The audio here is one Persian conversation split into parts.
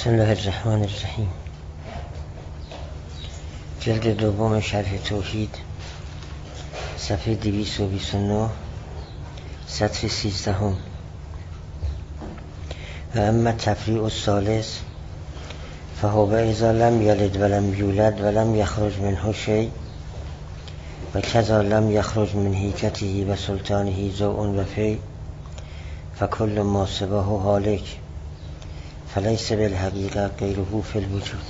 بسم الله الرحمن الرحیم. جلد دوم شرح توحید، صفحه 229، سطر 13. و اما تفریع الثالث فهو اذا لم یلد ولم یولد ولم یخرج منه شیء و کذا لم یخرج من حیکته و سلطانه ضوء و فی فکل ما سواه هالک فلیس بالحقیقه غیره فی الوجود.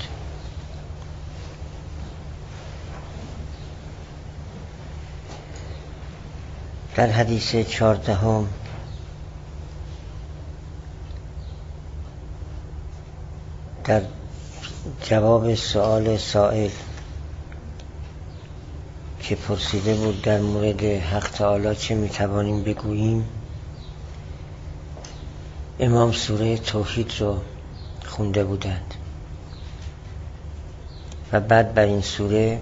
در حدیث 14 در جواب سؤال سائل که پرسیده بود در مورد حق تعالی چه میتوانیم بگوییم، امام سوره توحید رو خونده بودند و بعد بر این سوره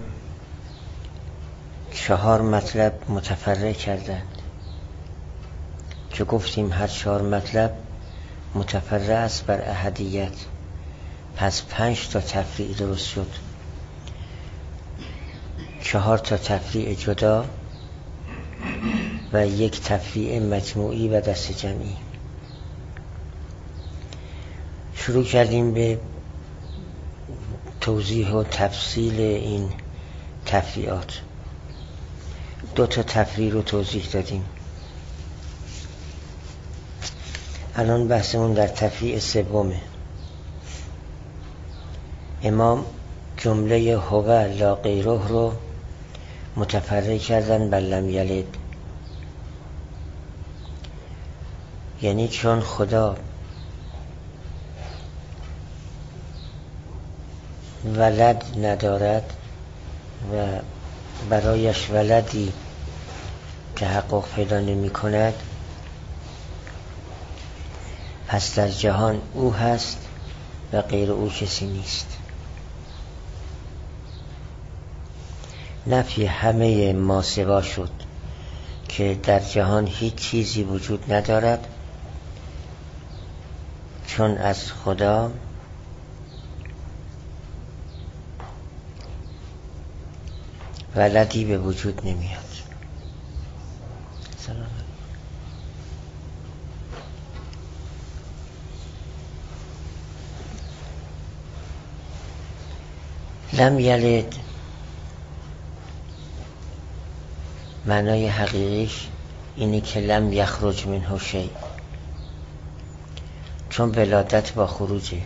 4 مطلب متفرع کردند که گفتیم هر 4 مطلب متفرع است بر احدیت، پس 5 تا تفریع درست شد، 4 تا تفریع جدا و 1 تفریع مجموعی و دست جمعی. شروع کردیم به توضیح و تفصیل این تفریعات. 2 تا تفریع رو توضیح دادیم. الان بحثمون در تفریع سومه. امام جمله هو لا غیره رو متفرع کردن بر لم یلد، یعنی چون خدا ولد ندارد و برایش ولدی تحقق پیدا نمی کند، پس در جهان او هست و غیر او کسی نیست. نفی همه ما سوا شد که در جهان هیچ چیزی وجود ندارد، چون از خدا ولدی به وجود نمیاد. سلام. لم یلد معنای حقیقیش اینه که لم یخرج منه شیء، چون ولادت با خروجه،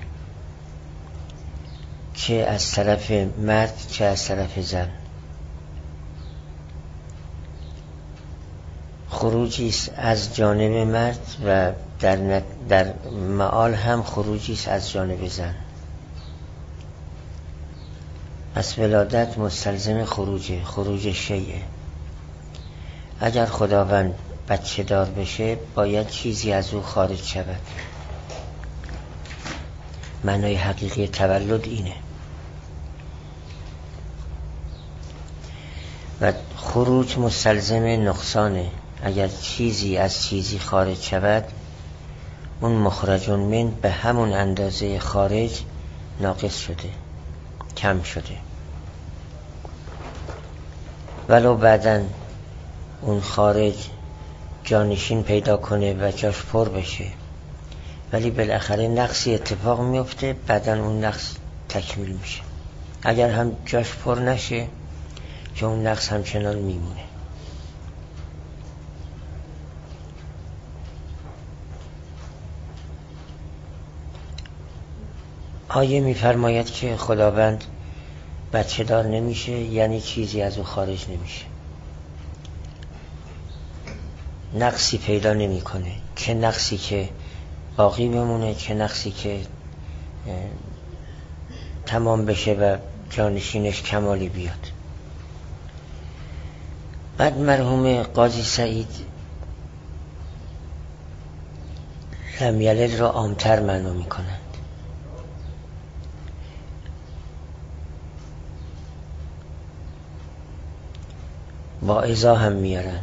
چه از طرف مرد چه از طرف زن. خروجی است از جانب مرد و در معال هم خروجی است از جانب زن. پس ولادت مستلزم خروج شیء. اگر خداوند بچه دار بشه باید چیزی از او خارج شود. معنای حقیقی تولد اینه. و خروج مستلزم نقصانه. اگر چیزی از چیزی خارج شود، اون مخرج من به همون اندازه خارج ناقص شده، کم شده. ولو بعداً اون خارج جانشین پیدا کنه و جاش پر بشه، ولی بالاخره نقصی اتفاق میفته، بعداً اون نقص تکمیل میشه. اگر هم جاش پر نشه، که اون نقص همچنان میمونه. آیه میفرماید که خداوند بچه دار نمیشه، یعنی چیزی از او خارج نمیشه، نقصی پیدا نمیکنه، چه نقصی که باقی بمونه، چه نقصی که تمام بشه و جانشینش کمالی بیاد. بعد مرحوم قاضی سعید لم یلد را عامتر معنا میکنند. با ازا هم میارند،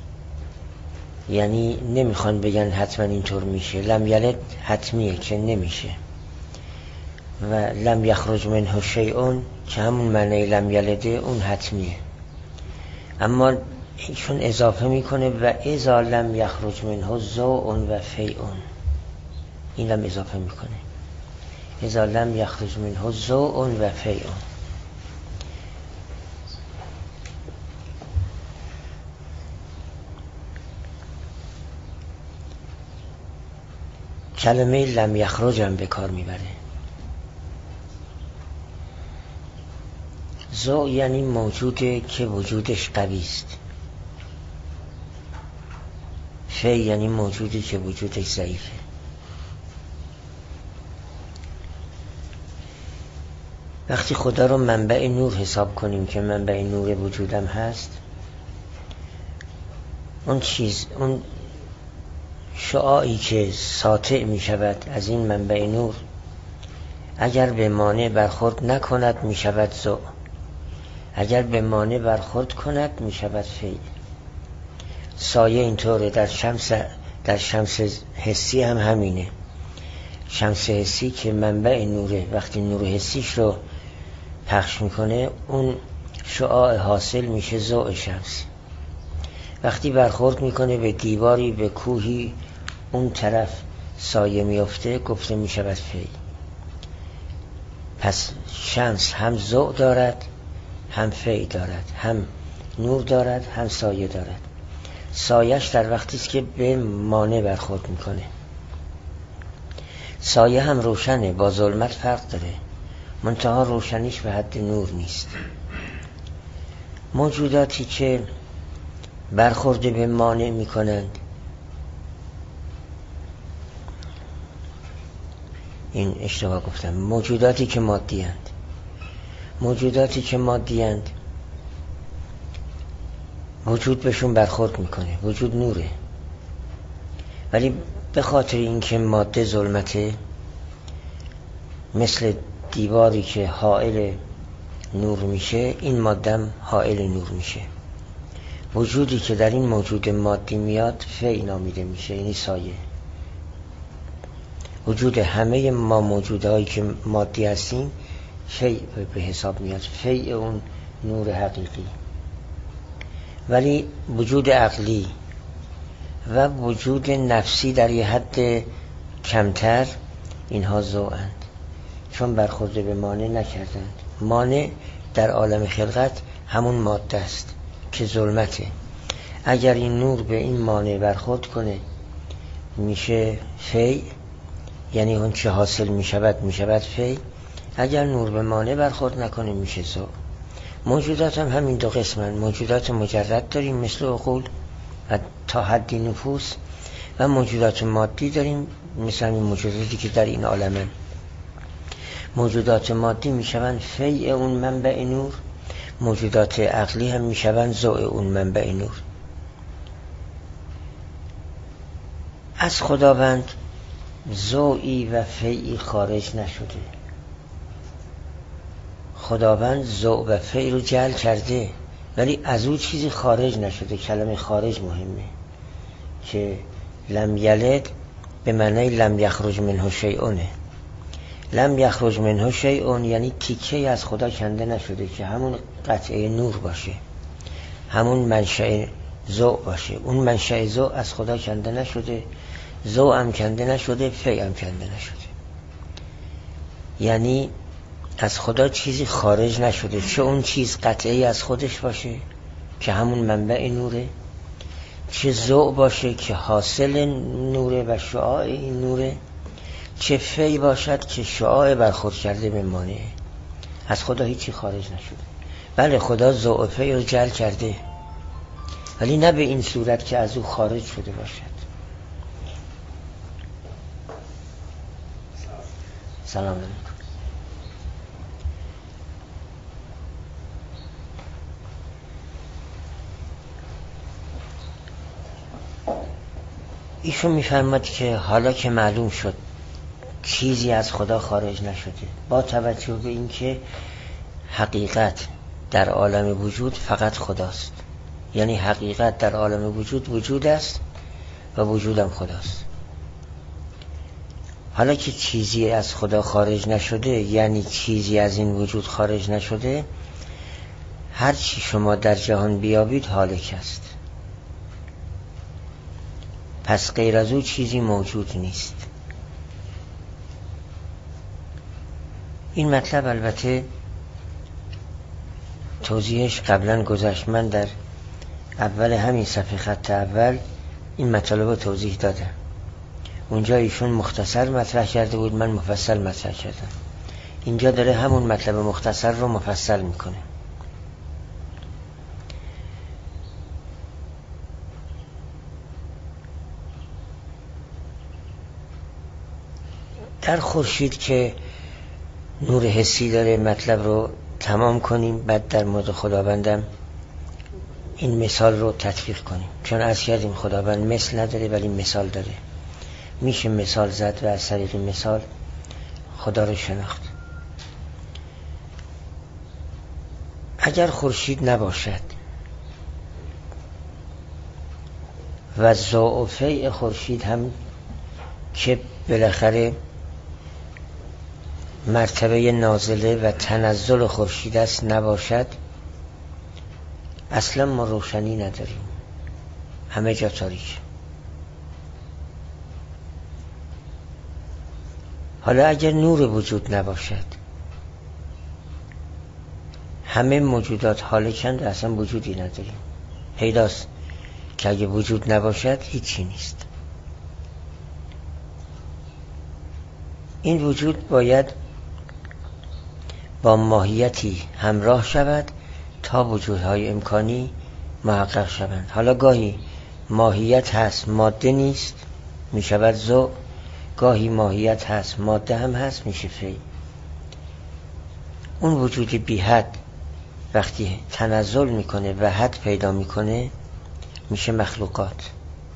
یعنی نمیخوان بگن حتما اینطور میشه. لم یلد حتمیه که نمیشه، و لم یخرج منه شیء که همون معنی لم یلده اون حتمیه، اما چون اضافه میکنه و اذا لم یخرج منه ضوء و فیء، این هم اضافه میکنه اذا لم یخرج منه ضوء و فیء. کلمه لم یخرج هم به کار میبره. ضوء یعنی موجوده که وجودش قوی است، فی یعنی موجودی که وجودش ضعیفه. وقتی خدا رو منبع نور حساب کنیم که منبع نور وجودم هست، اون شعاعی که ساطع می شود از این منبع نور اگر به مانع برخورد نکند می شود ضوء، اگر به مانع برخورد کند می شود فی. سایه اینطوره، در شمس حسی هم همینه. شمس حسی که منبع نوره، وقتی نور حسیش رو پخش میکنه اون شعاع حاصل میشه ضوء شمس. وقتی برخورد میکنه به دیواری، به کوهی، اون طرف سایه میفته، گفته میشود فی. پس شمس هم ضوء دارد هم فی دارد، هم نور دارد هم سایه دارد. سایهش در وقتی است که به مانع برخورد میکنه. سایه هم روشنه، با ظلمت فرق داره، منتها روشنیش به حد نور نیست. موجوداتی که برخورد به مانع میکنند، این اشتباه گفتم، موجوداتی که مادی‌اند وجود بهشون برخورد میکنه، وجود نوره، ولی به خاطر اینکه ماده ظلمته، مثل دیواری که حائل نور میشه، این مادم حائل نور میشه. وجودی که در این موجود مادی میاد فی نامیده میشه، یعنی سایه. وجود همه ما موجودهایی که مادی هستیم فی به حساب میاد، فی اون نور حقیقی. ولی وجود عقلی و وجود نفسی در یه حد کمتر، اینها ضوءاند، چون برخورد به مانع نکردند. مانع در عالم خلقت همون ماده است که ظلمته. اگر این نور به این مانع برخورد کنه میشه فی، یعنی اون چه حاصل میشود فی. اگر نور به مانع برخورد نکنه میشه ضوء. موجودات هم همین دو قسمن. موجودات مجرد داریم مثل عقول و تا حدی نفوس، و موجودات مادی داریم مثل این موجوداتی که در این عالمن. موجودات مادی میشوند فی اون منبع نور، موجودات عقلی هم میشوند ضوء اون منبع نور. از خداوند ضوئی و فیئی خارج نشده. خداوند ضوء و فی رو جعل کرده، ولی از او چیزی خارج نشده. کلمه خارج مهمه، که لم یلد به معنی لم یخرج منه شیئونه. لم یخرج منه شیئون یعنی تیکه از خدا کنده نشده، که همون قطعه نور باشه، همون منشأ ضوء باشه. اون منشأ ضوء از خدا کنده نشده، ضوء هم کنده نشده، فی هم کنده نشده. یعنی از خدا چیزی خارج نشده، چه اون چیز قطعی از خودش باشه که همون منبع نوره، چه ضوء باشه که حاصل نوره و شعاع این نوره، چه فی باشد که شعاع برخورد کرده به مانع. از خدا هیچی خارج نشده. بله خدا ضوء و فی رو جعل کرده، ولی نه به این صورت که از او خارج شده باشد. سلام علیکم. ایشون میفرماد که حالا که معلوم شد چیزی از خدا خارج نشده، با توجه به اینکه حقیقت در عالم وجود فقط خداست، یعنی حقیقت در عالم وجود وجود است و وجودم خداست. حالا که چیزی از خدا خارج نشده، یعنی چیزی از این وجود خارج نشده، هر چی شما در جهان بیابید هالک است. پس غیر از او چیزی موجود نیست. این مطلب البته توضیحش قبلا گذشت. من در اول همین صفحه خط اول این مطلب رو توضیح دادم. اونجا ایشون مختصر مطرح کرده بود، من مفصل مطرح کردم. اینجا داره همون مطلب مختصر رو مفصل میکنه. در خورشید که نور حسی داره، مطلب رو تمام کنیم، بعد در مورد خداوندم این مثال رو تطبیق کنیم. چون عرض کردیم خداوند مثل نداره ولی مثال داره، میشه مثال زد و از طریق مثال خدا رو شناخت. اگر خورشید نباشد و ضوء و فیء خورشید هم که بالاخره مرتبه نازله و تنزل خورشید است نباشد، اصلا ما روشنی نداریم، همه جا تاریک. حالا اگر نور وجود نباشد، همه موجودات هالکند و اصلا وجودی نداریم. پیداست که اگه وجود نباشد هیچی نیست. این وجود باید با ماهیتی همراه شود تا وجودهای امکانی محقق شوند. حالا گاهی ماهیت هست ماده نیست، می شود ضوء. گاهی ماهیت هست ماده هم هست، میشه فی. اون وجود بی حد وقتی تنزل میکنه و حد پیدا میکنه میشه مخلوقات.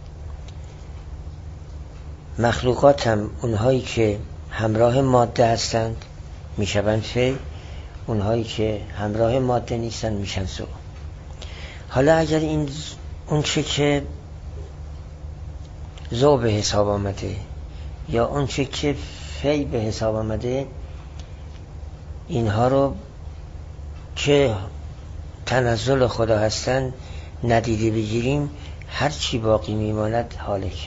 مخلوقات هم اونهایی که همراه ماده هستند میشوند فی، اونهایی که همراه ماده نیستن میشن ضوء. حالا اگر این اون چه که ضوء به حساب آمده یا اون چه که فی به حساب آمده، اینها رو که تنزل خدا هستن ندیده بگیریم، هر چی باقی میماند هالکه.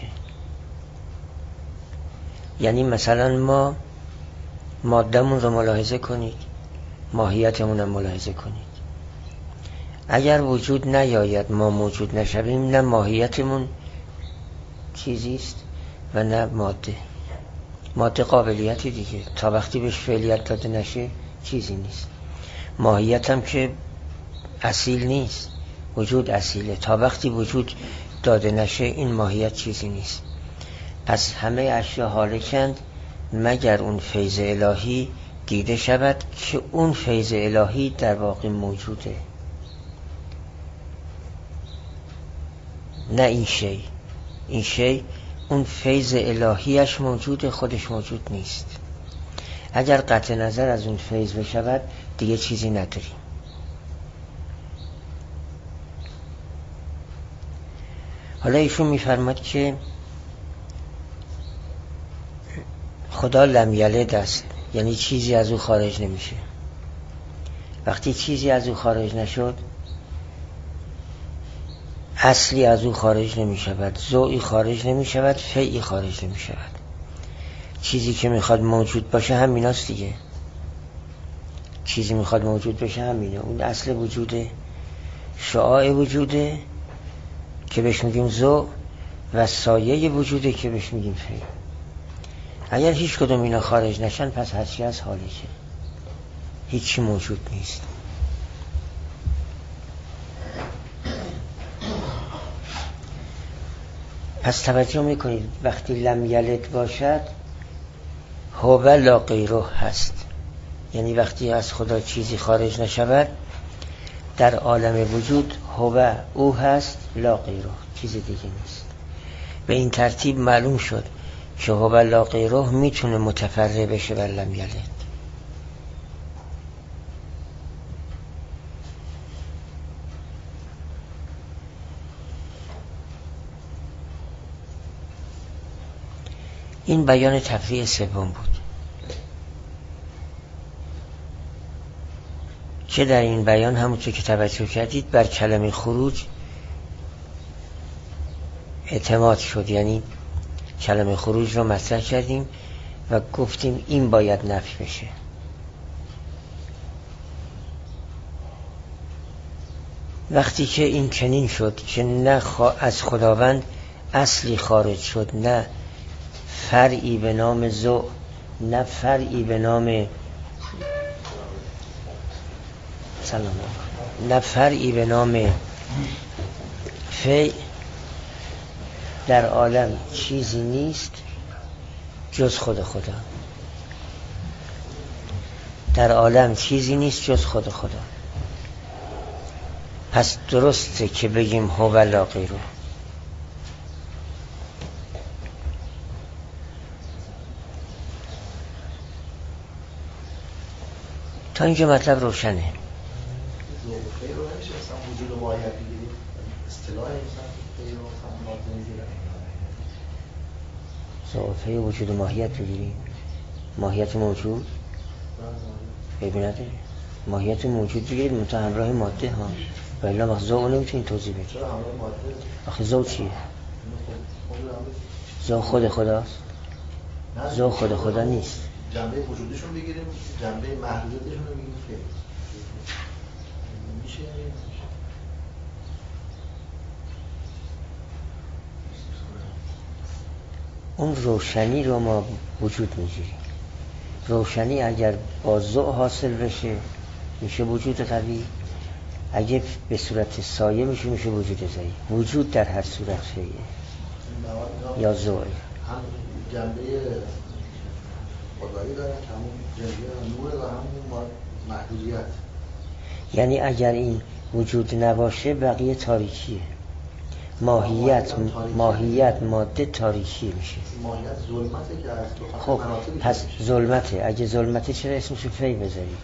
یعنی مثلا ما مادهمون رو ملاحظه کنید، ماهیتمون هم ملاحظه کنید. اگر وجود نیاید ما موجود نشویم، نه ماهیتمون چیزیست و نه ماده. ماده قابلیتی دیگه، تا وقتی بهش فعلیت داده نشه چیزی نیست. ماهیت هم که اصیل نیست، وجود اصیله. تا وقتی وجود داده نشه این ماهیت چیزی نیست. پس همه اشیا هالکند مگر اون فیض الهی دیده شود که اون فیض الهی در واقع موجوده، نه این شی. این شی اون فیض الهیش موجوده، خودش موجود نیست. اگر قطع نظر از اون فیض بشود دیگه چیزی نداریم. حالا ایشون میفرماد که خدا لم یلد است، یعنی چیزی از او خارج نمیشه. وقتی چیزی از او خارج نشد، اصلی از او خارج نمی شود، ضوئی خارج نمی شود، فیعی خارج نمی شود. چیزی که میخواد موجود باشه همیناست دیگه. چیزی میخواد موجود باشه همینه. اون اصل وجوده، شعاع وجوده که بهش میگیم ضوء، و سایه وجوده که بهش میگیم فیع. اگر هیچ کدوم اینا خارج نشن پس هرچی از حالیه، هیچی موجود نیست. پس توجه میکنید وقتی لم یلد باشد هو لا غیره هست، یعنی وقتی از خدا چیزی خارج نشود در عالم وجود هو او هست، لا غیره، چیز دیگه نیست. به این ترتیب معلوم شد که هو لا غیره میتونه متفرع بشه بر لم یلد. این بیان تفریع سوم بود که در این بیان همونطور که توجه کردید بر کلمه خروج اعتماد شد، یعنی کلمه خروج رو مطرح کردیم و گفتیم این باید نفی بشه. وقتی که این چنین شد که نه از خداوند اصلی خارج شد، نه فرعی به نام ذو، نه فرعی به نام نه فرعی به نام فی، در عالم چیزی نیست جز خود خدا. در عالم چیزی نیست جز خود خدا. پس درسته که بگیم هو لا غیره. تا اینجا مطلب روشنه. ضعفه وجود ماهیت بگیریم. ماهیت موجود ببیند ماهیت موجود بگیرید منتها همراه ماده ها، و الا وقت ذو نمیتونید توضیح بدید. آخه ذو چیه؟ ذو خود خداست؟ ذو خود خدا نیست. جنبه وجودشون بگیریم، جنبه محدودیتشون رو بگیریم که میشه. اون روشنی رو ما وجود میگیریم. روشنی اگر با ذو حاصل بشه میشه وجود قوی، اگه به صورت سایه میشه وجود ضعیف. وجود در هر صورت فیه یا ذوئه. هم جنبه خدایی داره که همون جنبه نور و همون محدودیت. یعنی اگر این وجود نباشه بقیه تاریکیه. ماهیت ماده تاریکی میشه. ماهیت ظلمته که از خب پس ظلمته. اگه ظلمته چرا اسمشو فی بذارید؟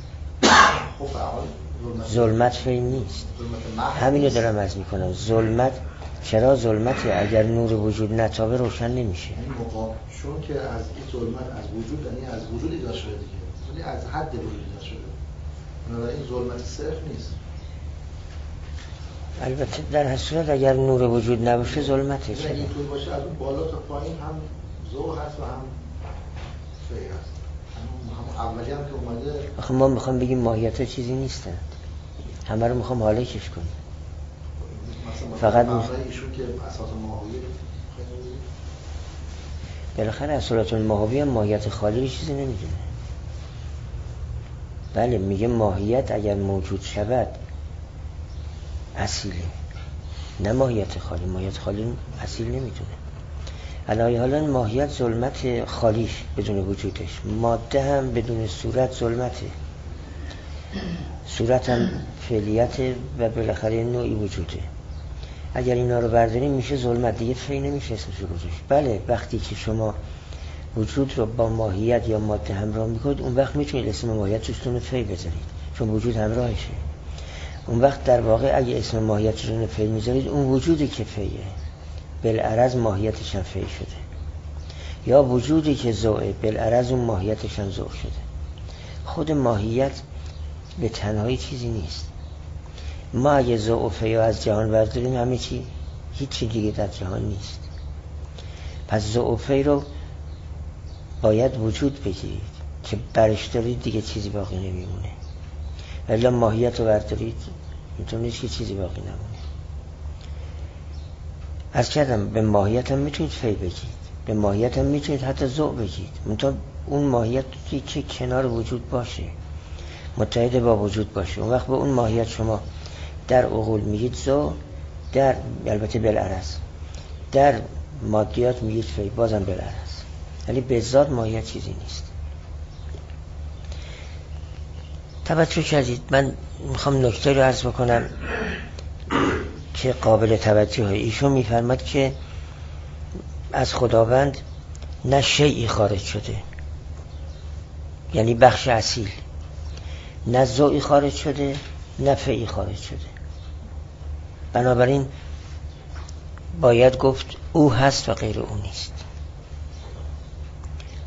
خب ظلمت فی نیست. همینو دارم عرض میکنم. ظلمت چرا ظلمته؟ اگر نور وجود نتابه روشن نمیشه. این چون که از این ظلمت از وجود، یعنی از وجود ایجاد شده دیگه، یعنی از حد وجود ایجاد شده. بنابراین ظلمت صرف نیست. البته در هر صورت اگر نور وجود نباشه ظلمته. چرا اینطور باشه از اون بالا تا پایین هم ذو هست و هم فی هست. هم اولی هم که اومده. آخه ما میخوام بگیم ماهیت ها چیزی نیستن، همه رو میخوام حاله کش کنیم. فقط ایشون که اساس ماهویه بالاخره اصالت الماهوی هم ماهیت خالی رو چیزی نمیدونه. بله میگه ماهیت اگر موجود شود اصیله، نه ماهیت خالی. ماهیت خالی اصیل نمیدونه. علایه حالا ماهیت ظلمت خالیش بدون وجودش، ماده هم بدون صورت ظلمته، صورت هم فعلیت و بالاخره نوعی وجوده. اگر اینا رو برداریم میشه ظلمت، دیگه فی نمیشه اسمش رو گذاشت. بله وقتی که شما وجود رو با ماهیت یا ماده همراه میکنید اون وقت میتونید اسم ماهیت روشتون فی بذارید چون وجود همراهشه. اون وقت در واقع اگه اسم ماهیت رو فی میذارید اون وجودی که فیه بالعرض ماهیتش هم فی شده، یا وجودی که ذوئه بالعرض اون ماهیتش هم ذو شده. خود ماهیت به تنهایی چیزی نیست. ما اگه ذو و فی از جهان برداریم همه چی، هیچی دیگه در جهان نیست. پس ذو و فی رو باید وجود بگیرید که برش دارید دیگه چیزی باقی نمیمونه. ولی ماهیت رو بردارید میتونید که چیزی باقی نمونه. از کردم به ماهیت هم میتونید فی بگید، به ماهیت هم میتونید حتی ذو بگید، منتها اون ماهیتی که کنار وجود باشه، متحد با وجود باشه، اون وقت به اون ماهیت شما در عقول میگید ذو، در البته بالعرض در مادیات میگید فی، بازم بالعرض. یعنی به ذات ماهیت چیزی نیست. توجه کردید؟ من میخوام نکته رو عرض بکنم که قابل توجهه. ایشون میفرماد که از خداوند نه شیئی خارج شده، یعنی بخش اصیل، نه ذوئی خارج شده نه فیئی خارج شده. بنابراین باید گفت او هست و غیر او نیست.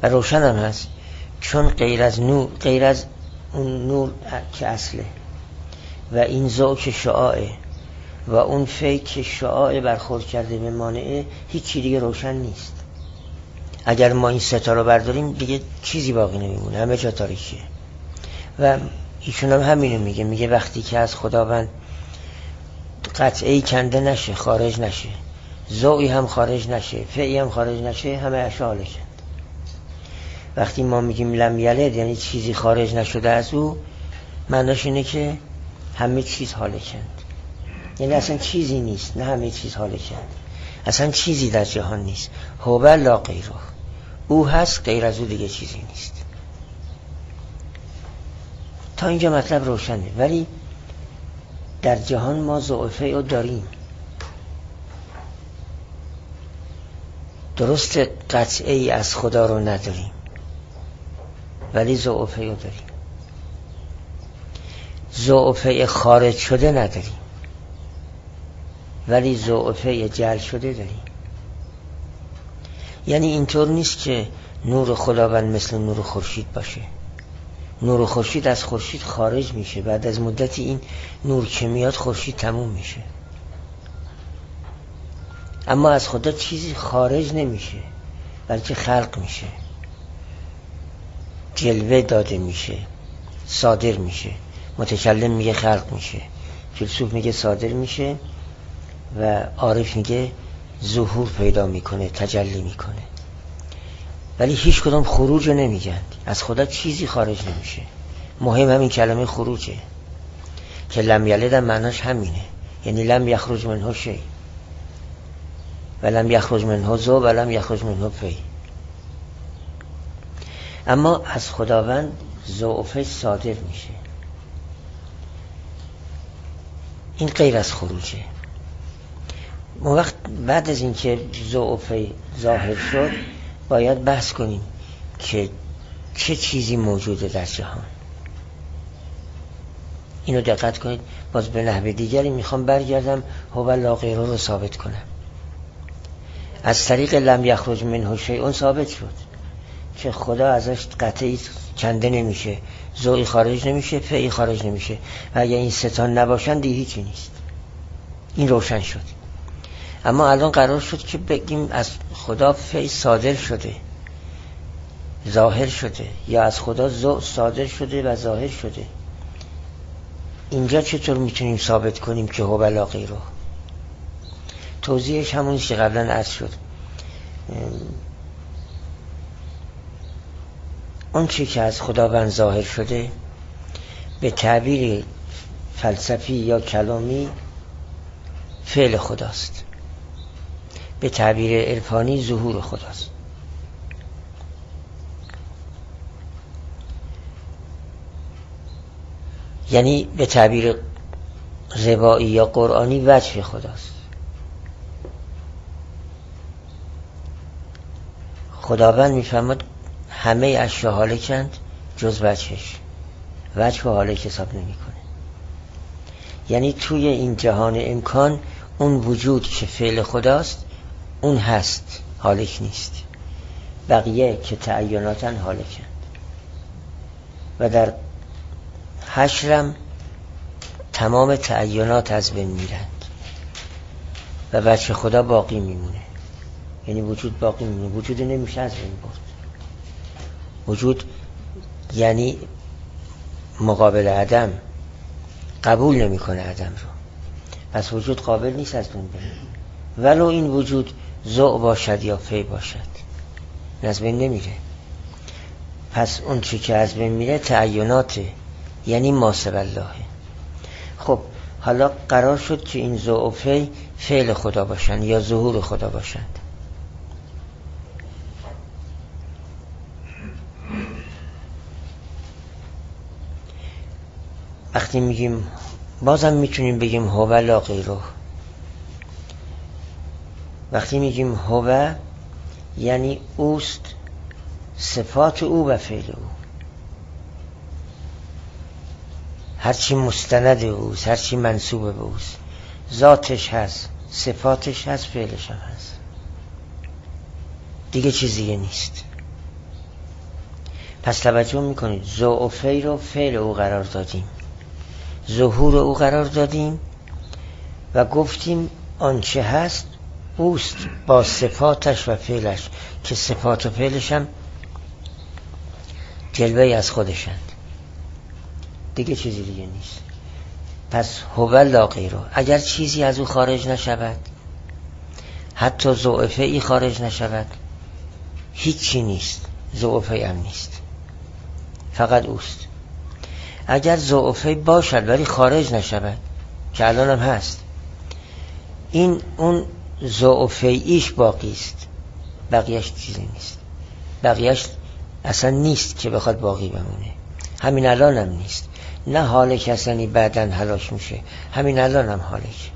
و روشن هم هست، چون غیر از اون نور که اصله و این ضوء که شعاعه و اون فی که شعاع برخورد کرده به مانعه، هیچی دیگه روشن نیست. اگر ما این ستا رو برداریم دیگه چیزی باقی نمیمونه، همه جا تاریکیه. و ایشون هم همینو میگه وقتی که از خداوند قطعی کنده نشه، خارج نشه، ضوئی هم خارج نشه، فعی هم خارج نشه، همه اشیا حالکند. وقتی ما میگیم لم یلد یعنی چیزی خارج نشده از او، معناش اینه که همه چیز حالکند. یعنی اصلا چیزی نیست، نه همه چیز حالکند، اصلا چیزی در جهان نیست. هو لا غیره، او هست، غیر از او دیگه چیزی نیست. تا اینجا مطلب روشنه. ولی در جهان ما ضعفه رو داریم. درست قطعی از خدا رو نداریم، ولی ضعفه رو داریم. ضعفه خارج شده نداریم، ولی ضعفه جل شده داریم. یعنی اینطور نیست که نور خداوند مثل نور خورشید باشه. نور خورشید از خورشید خارج میشه، بعد از مدتی این نور که میاد خورشید تموم میشه. اما از خدا چیزی خارج نمیشه، بلکه خلق میشه، جلوه داده میشه، صادر میشه. متکلم میگه خلق میشه، فیلسوف میگه صادر میشه و عارف میگه ظهور پیدا میکنه، تجلی میکنه. ولی هیچ کدام خروج رو نمیگن. از خدا چیزی خارج نمیشه. مهم همین کلمه خروجه که لم یلد هم معناش همینه، یعنی لم یخرج منه شی و لم یخرج منه ذو و لم یخرج منه فی. اما از خداوند ضعفه صادر میشه، این غیر از خروجه. ما وقت بعد از اینکه ضعفه ظاهر شد باید بحث کنیم که چه چیزی موجوده در جهان. اینو دقت کنید. باز به نحو دیگری میخوام برگردم هو لا غیره رو ثابت کنم. از طریق لم یخرج منه شیء ثابت شد که خدا ازش قطعی کنده نمیشه، ضوئی خارج نمیشه، فعی خارج نمیشه و اگر این ستان نباشن دیگه هیچی نیست. این روشن شد. اما الان قرار شد که بگیم از خدا فعی صادر شده، ظاهر شده، یا از خدا ضوء صادر شده و ظاهر شده. اینجا چطور میتونیم ثابت کنیم که هو لا غیره؟ توضیحش همونی که قبلا عرض شد. اون چی که از خداوند ظاهر شده به تعبیر فلسفی یا کلامی فعل خداست، به تعبیر عرفانی ظهور خداست. یعنی به تعبیر روایی یا قرآنی وجه خداست. خداوند میفرماد همه اشیا هالکند جز وجهش. وجه و هالک حساب نمی کنه. یعنی توی این جهان امکان اون وجود که فعل خداست اون هست، هالک نیست. بقیه که تعیناتن هالکند. و در حشرم تمام تعینات از بین میرند و وجه خدا باقی میمونه. یعنی وجود باقی میمونه، وجود نمیشه از بین برد. وجود یعنی مقابل عدم، قبول نمیکنه عدم رو، پس وجود قابل نیست از بین بره. ولو این وجود ضوء باشد یا فی باشد از بین نمیره. پس اون چی که از بین میره تعیناته، یعنی ما سوی الله. خب حالا قرار شد که این ضوء و فی فعل خدا باشن یا ظهور خدا باشند. وقتی میگیم بازم میتونیم بگیم هو لا غیره. وقتی میگیم هو یعنی اوست، صفات او و فعل او، هرچی مستند اوست، هرچی منسوب به اوست، ذاتش هست، صفاتش هست، فعلش هم هست، دیگه چیز دیگه نیست. پس توجه میکنید ضعفی رو فعل او قرار دادیم، ظهور او قرار دادیم و گفتیم آنچه هست اوست با صفاتش و فعلش، که صفات و فعلش هم جلوه از خودشند، دیگه چیزی دیگه نیست. پس هو لا غیره، اگر چیزی از او خارج نشود، حتی ضعفه ای خارج نشود، هیچی نیست، ضعفه هم نیست، فقط اوست. اگر ضعفه باشد ولی خارج نشود، که الان هم هست، این اون ضعفه ایش باقی است، بقیهش چیزی نیست، بقیهش اصلا نیست که بخواد باقی بمونه. همین الان هم نیست، نه حال کسانی بعدن هلاک میشه، همین الان هم هالک.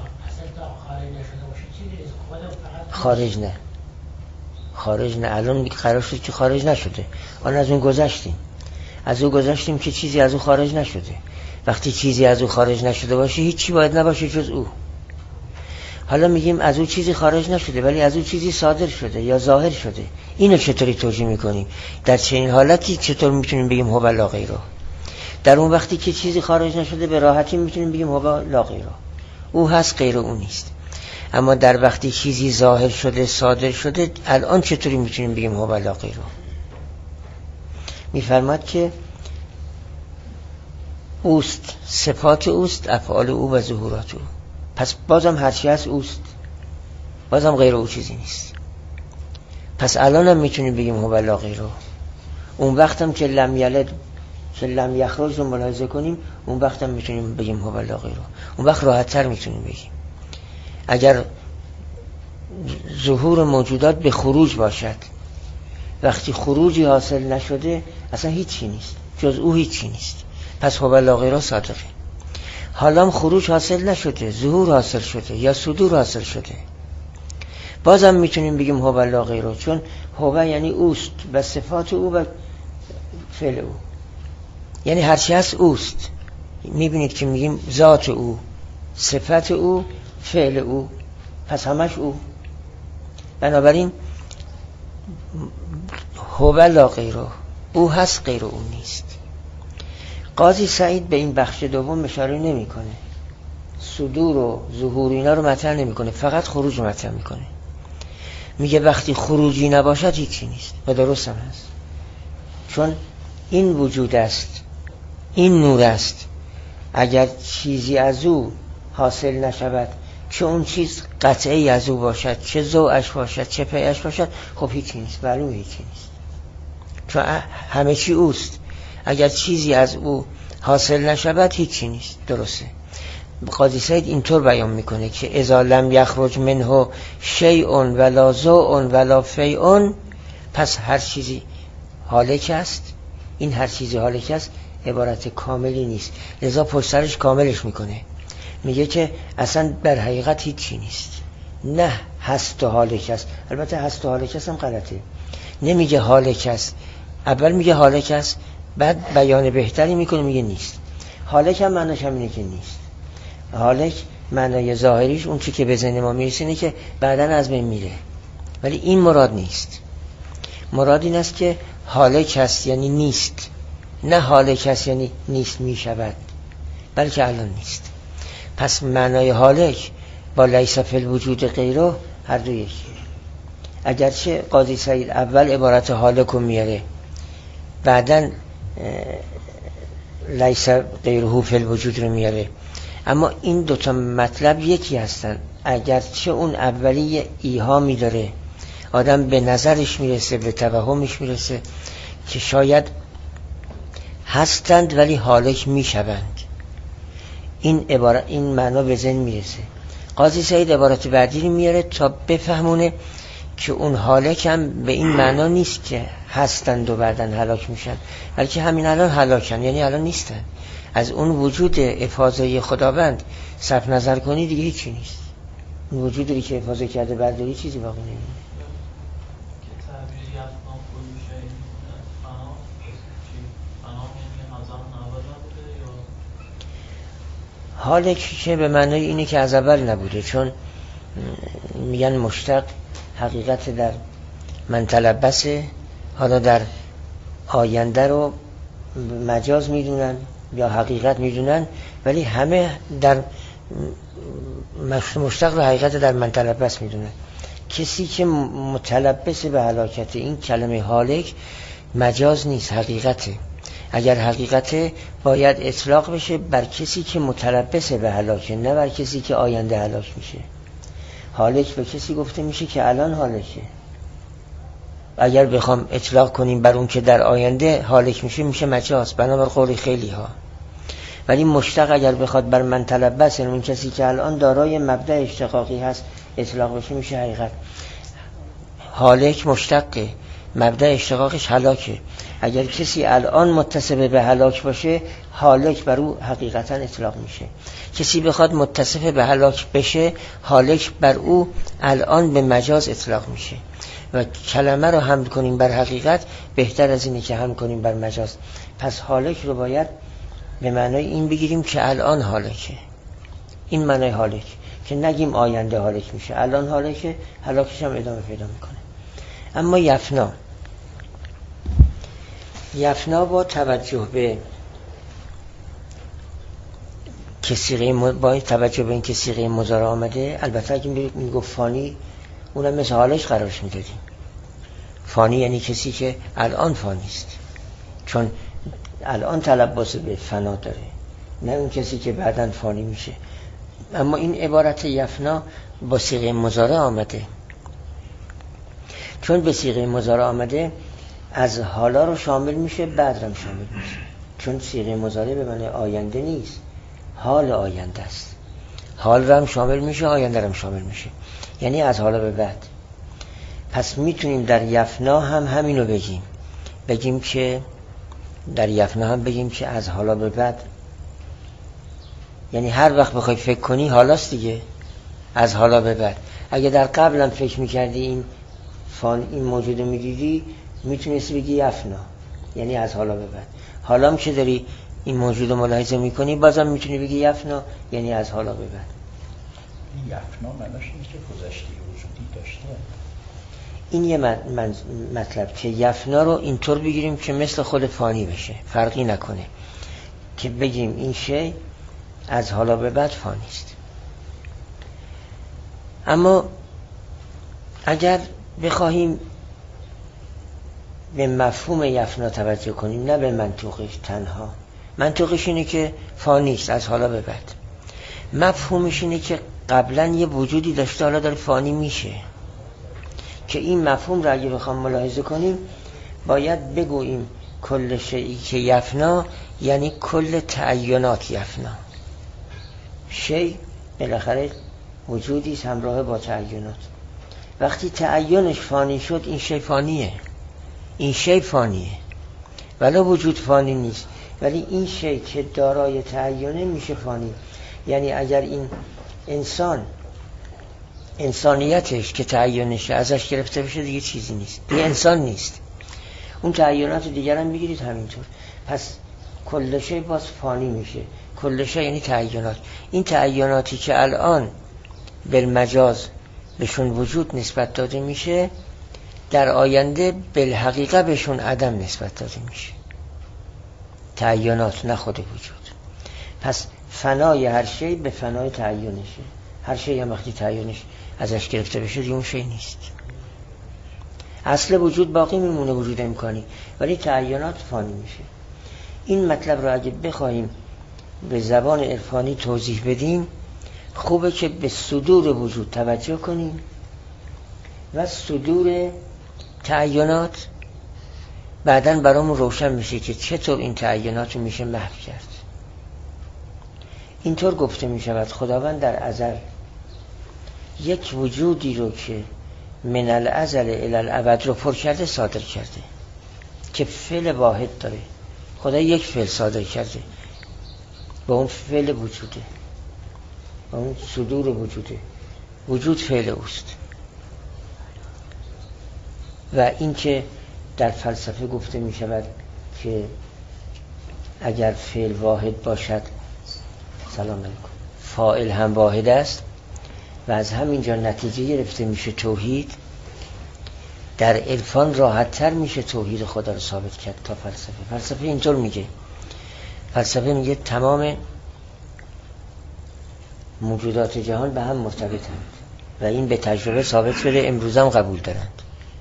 خارج نه الان قرار شد که خارج نشده، آن از اون گذشتیم، از او گذشتیم که چیزی از او خارج نشده. وقتی چیزی از او خارج نشده باشه هیچی باید نباشه جز او. حالا میگیم از او چیزی خارج نشده ولی از او چیزی صادر شده یا ظاهر شده، اینو چطوری توجیه میکنیم؟ در چنین حالتی چطور میتونیم بگیم هو لا غیره؟ در اون وقتی که چیزی خارج نشده به راحتی میتونیم بگیم هو لا غیره، او هست غیر او نیست. اما در وقتی چیزی ظاهر شده صادر شده، الان چطوری میتونیم بگیم هو لا غیره؟ میفرماد که اوست، صفات اوست، افعال او و ظهورات او. پس بازم هرچی هست اوست، بازم غیر او چیزی نیست. پس الان هم میتونیم بگیم هو لا غیره. اون وقت هم که لم یلد که لم یخرج رو ملاحظه کنیم، اون وقت هم میتونیم بگیم هو لا غیره. اون وقت راحت تر میتونیم بگیم. اگر ظهور موجودات به خروج باشد، وقتی خروجی حاصل نشده اصلا هیچی نیست، جز او هیچی نیست، پس هو لا غیره صادقه. حالا خروج حاصل نشده، ظهور حاصل شده یا صدور حاصل شده، بازم میتونیم بگیم هو لا غیره، چون هو یعنی اوست و صفات او و فعل او، یعنی هرچی هست اوست. میبینید که میگیم ذات او، صفت او، فعل او، پس همش او. بنابراین هو لا غیره، او هست غیر او نیست. قاضی سعید به این بخش دوم اشاره نمیکنه، صدور و ظهور اینا رو مطرح نمیکنه، فقط خروج مطرح میکنه. میگه وقتی خروجی نباشد هیچی نیست، و درست هم هست، چون این وجود است، این نور است. اگر چیزی از او حاصل نشود که اون چیز قطعی از او باشد، چه ضوءش باشد چه پیش باشد، خب هیچی نیست، معلومه هیچی نیست، چون همه چی اوست. اگر چیزی از او حاصل نشود هیچی نیست. درسته. قاضی سعید اینطور بیان میکنه که اذا لم یخرج منه شیء ولا ضوء ولا فیء، پس هر چیزی هالک است. این هر چیزی هالک است عبارت کاملی نیست، لذا پشت سرش کاملش میکنه، میگه که اصلا در حقیقت هیچی نیست، نه هست و هالک است. البته هست و هالک است هم غلطه، نمیگه هالک است، اول میگه هالک است، بعد بیان بهتری میکنه میگه نیست. هالک هم معناش همینه که نیست. هالک معنای ظاهریش اون چی که به ذهن ما میرسه اینه که بعداً از بین میره، ولی این مراد نیست. مراد این است که هالک است یعنی نیست، نه هالک است یعنی نیست میشود، بلکه الان نیست. پس معنای هالک با لیس فی الوجود غیره هر دو یکی. اگرچه قاضی سعید اول عبارت هالک رو میاره، بعداً لیس غیره فی الوجود رو میاره، اما این دوتا مطلب یکی هستن. اگرچه اون اولی ایهامی داره، آدم به نظرش میرسه، به توهمش میرسه که شاید هستند ولی هالک میشوند، این معنا به ذهن میرسه. قاضی سعید عبارت بعدی رو میاره تا بفهمونه که اون هالک هم به این معنا نیست که هستند و بعدن هلاک میشن، بلکه همین الان هلاکن، یعنی الان نیستن. از اون وجود افاضه خداوند صرف نظر کنی دیگه هیچی نیست. اون وجودی که افاضه کرده برداری چیزی باقی نمیمونه. حالک که به معنای اینه که از اول نبوده، چون میگن مشتق حقیقت در من تلبسه، حالا در آینده رو مجاز میدونن یا حقیقت میدونن، ولی همه در مشتق و حقیقت در من تلبس میدونن. کسی که متلبس به هلاکت، این کلمه هالک مجاز نیست، حقیقته. اگر حقیقته باید اطلاق بشه بر کسی که متلبس به هلاکه، نه بر کسی که آینده هلاک میشه. هالک به کسی گفته میشه که الان هالکه. اگر بخوام اطلاق کنیم بر اون که در آینده هالک میشه، میشه مجاز بنابر قول خیلی ها. ولی مشتق اگر بخواد بر من تلبس، اون کسی که الان دارای مبدأ اشتقاقی هست اطلاق بشه، میشه حقیقت. هالک مشتقه، مبدأ اشتقاقش هلاکه. اگر کسی الان متصف به هلاک باشه، هالک بر او حقیقتا اطلاق میشه. کسی بخواد متصف به هلاک بشه، هالک بر او الان به مجاز اطلاق میشه. و کلمه رو حمل کنیم بر حقیقت بهتر از اینه که حمل کنیم بر مجاز. پس هالک رو باید به معنای این بگیریم که الان هالکه. این معنای هالک، که نگیم آینده هالک میشه، الان هالکه، هلاکش هم ادامه پیدا میکنه. اما یفنا با توجه به با توجه به این که صیغه مضارع آمده، البته اگه میگفت فانی، اونم مثل حالش قرارش میدادیم. فانی یعنی کسی که الان فانی است، چون الان تلبس به فنا داره، نه اون کسی که بعداً فانی میشه. اما این عبارت یفنا با صیغه مضارع آمده، چون به صیغه مضارع آمده از حالا رو شامل میشه، بعد هم شامل میشه. چون صیغه مضارع به معنی آینده نیست، حال آینده است. حال رو هم شامل میشه، آینده رو هم شامل میشه، یعنی از حالا به بعد. پس میتونیم در یفنا هم همینو بگیم که در یفنا هم بگیم که از حالا به بعد، یعنی هر وقت بخوای فکر کنی حالاست دیگه، از حالا به بعد. اگه در قبل هم فکر میکردی این موجودو میدیدی، میتونستی بگی یفنا، یعنی از حالا به بعد. حالا هم که داری این موجودو ملاحظه میکنی، بازم میتونی بگی یفنا، یعنی از حالا به بعد. یفنا معناش اینه که گذشته وجودی داشته. این یه مطلب که یفنا رو اینطور بگیریم که مثل خود فانی بشه، فرقی نکنه، که بگیم این شی از حالا به بعد فانی است. اما اگر بخواهیم به مفهوم یفنا توجه کنیم، نه به منطوقش تنها، منطوقش اینه که فانی است از حالا به بعد. مفهومش اینه که قبلا یه وجودی داشته، حالا داره فانی میشه. که این مفهوم را اگه بخوام ملاحظه کنیم، باید بگوییم کل شیئی که یفنا یعنی کل تعینات یفنا. شی بالاخره وجودی است همراه با تعینات. وقتی تعینش فانی شد، این شی فانیه. این شی فانیه، ولی وجود فانی نیست، ولی این شی که دارای تعینه میشه فانی. یعنی اگر این انسانیتش که تعینش ازش گرفته بشه، دیگه چیزی نیست، دیگه انسان نیست. اون تعینات دیگر هم بگیرید همینطور. پس کل شی باز فانی میشه. کل شی یعنی تعینات. این تعیناتی که الان بالمجاز بهشون وجود نسبت داده میشه، در آینده بالحقیقه بهشون عدم نسبت داده میشه. تعینات، نه خود وجود. پس فنای هر شی به فنای تعینشه. هر شی هم وقتی تعینش ازش گرفته بشه، دیگه اون شی نیست. اصل وجود باقی میمونه، وجود امکانی، ولی تعینات فانی میشه. این مطلب رو اگه بخوایم به زبان عرفانی توضیح بدیم، خوبه که به صدور وجود توجه کنیم و صدور تعینات. بعداً برامون روشن میشه که چطور این تعینات رو میشه محو کرد. اینطور گفته میشود خداوند در ازل یک وجودی رو که من الازل الی الابد رو پر کرده، صادر کرده، که فعل واحد داره. خدا یک فعل صادر کرده، با اون فعل وجوده، با اون صدور وجوده. وجود فعل اوست. و این که در فلسفه گفته می شود که اگر فعل واحد باشد، سلام علیکم، فاعل هم واحد است و از همینجا نتیجه گرفته میشه توحید. در عرفان راحت تر میشه توحید خدا رو ثابت کرد تا فلسفه. فلسفه اینطور میگه، فلسفه میگه تمام موجودات جهان به هم مرتبطند و این به تجربه ثابت شده، امروز هم قبول دارند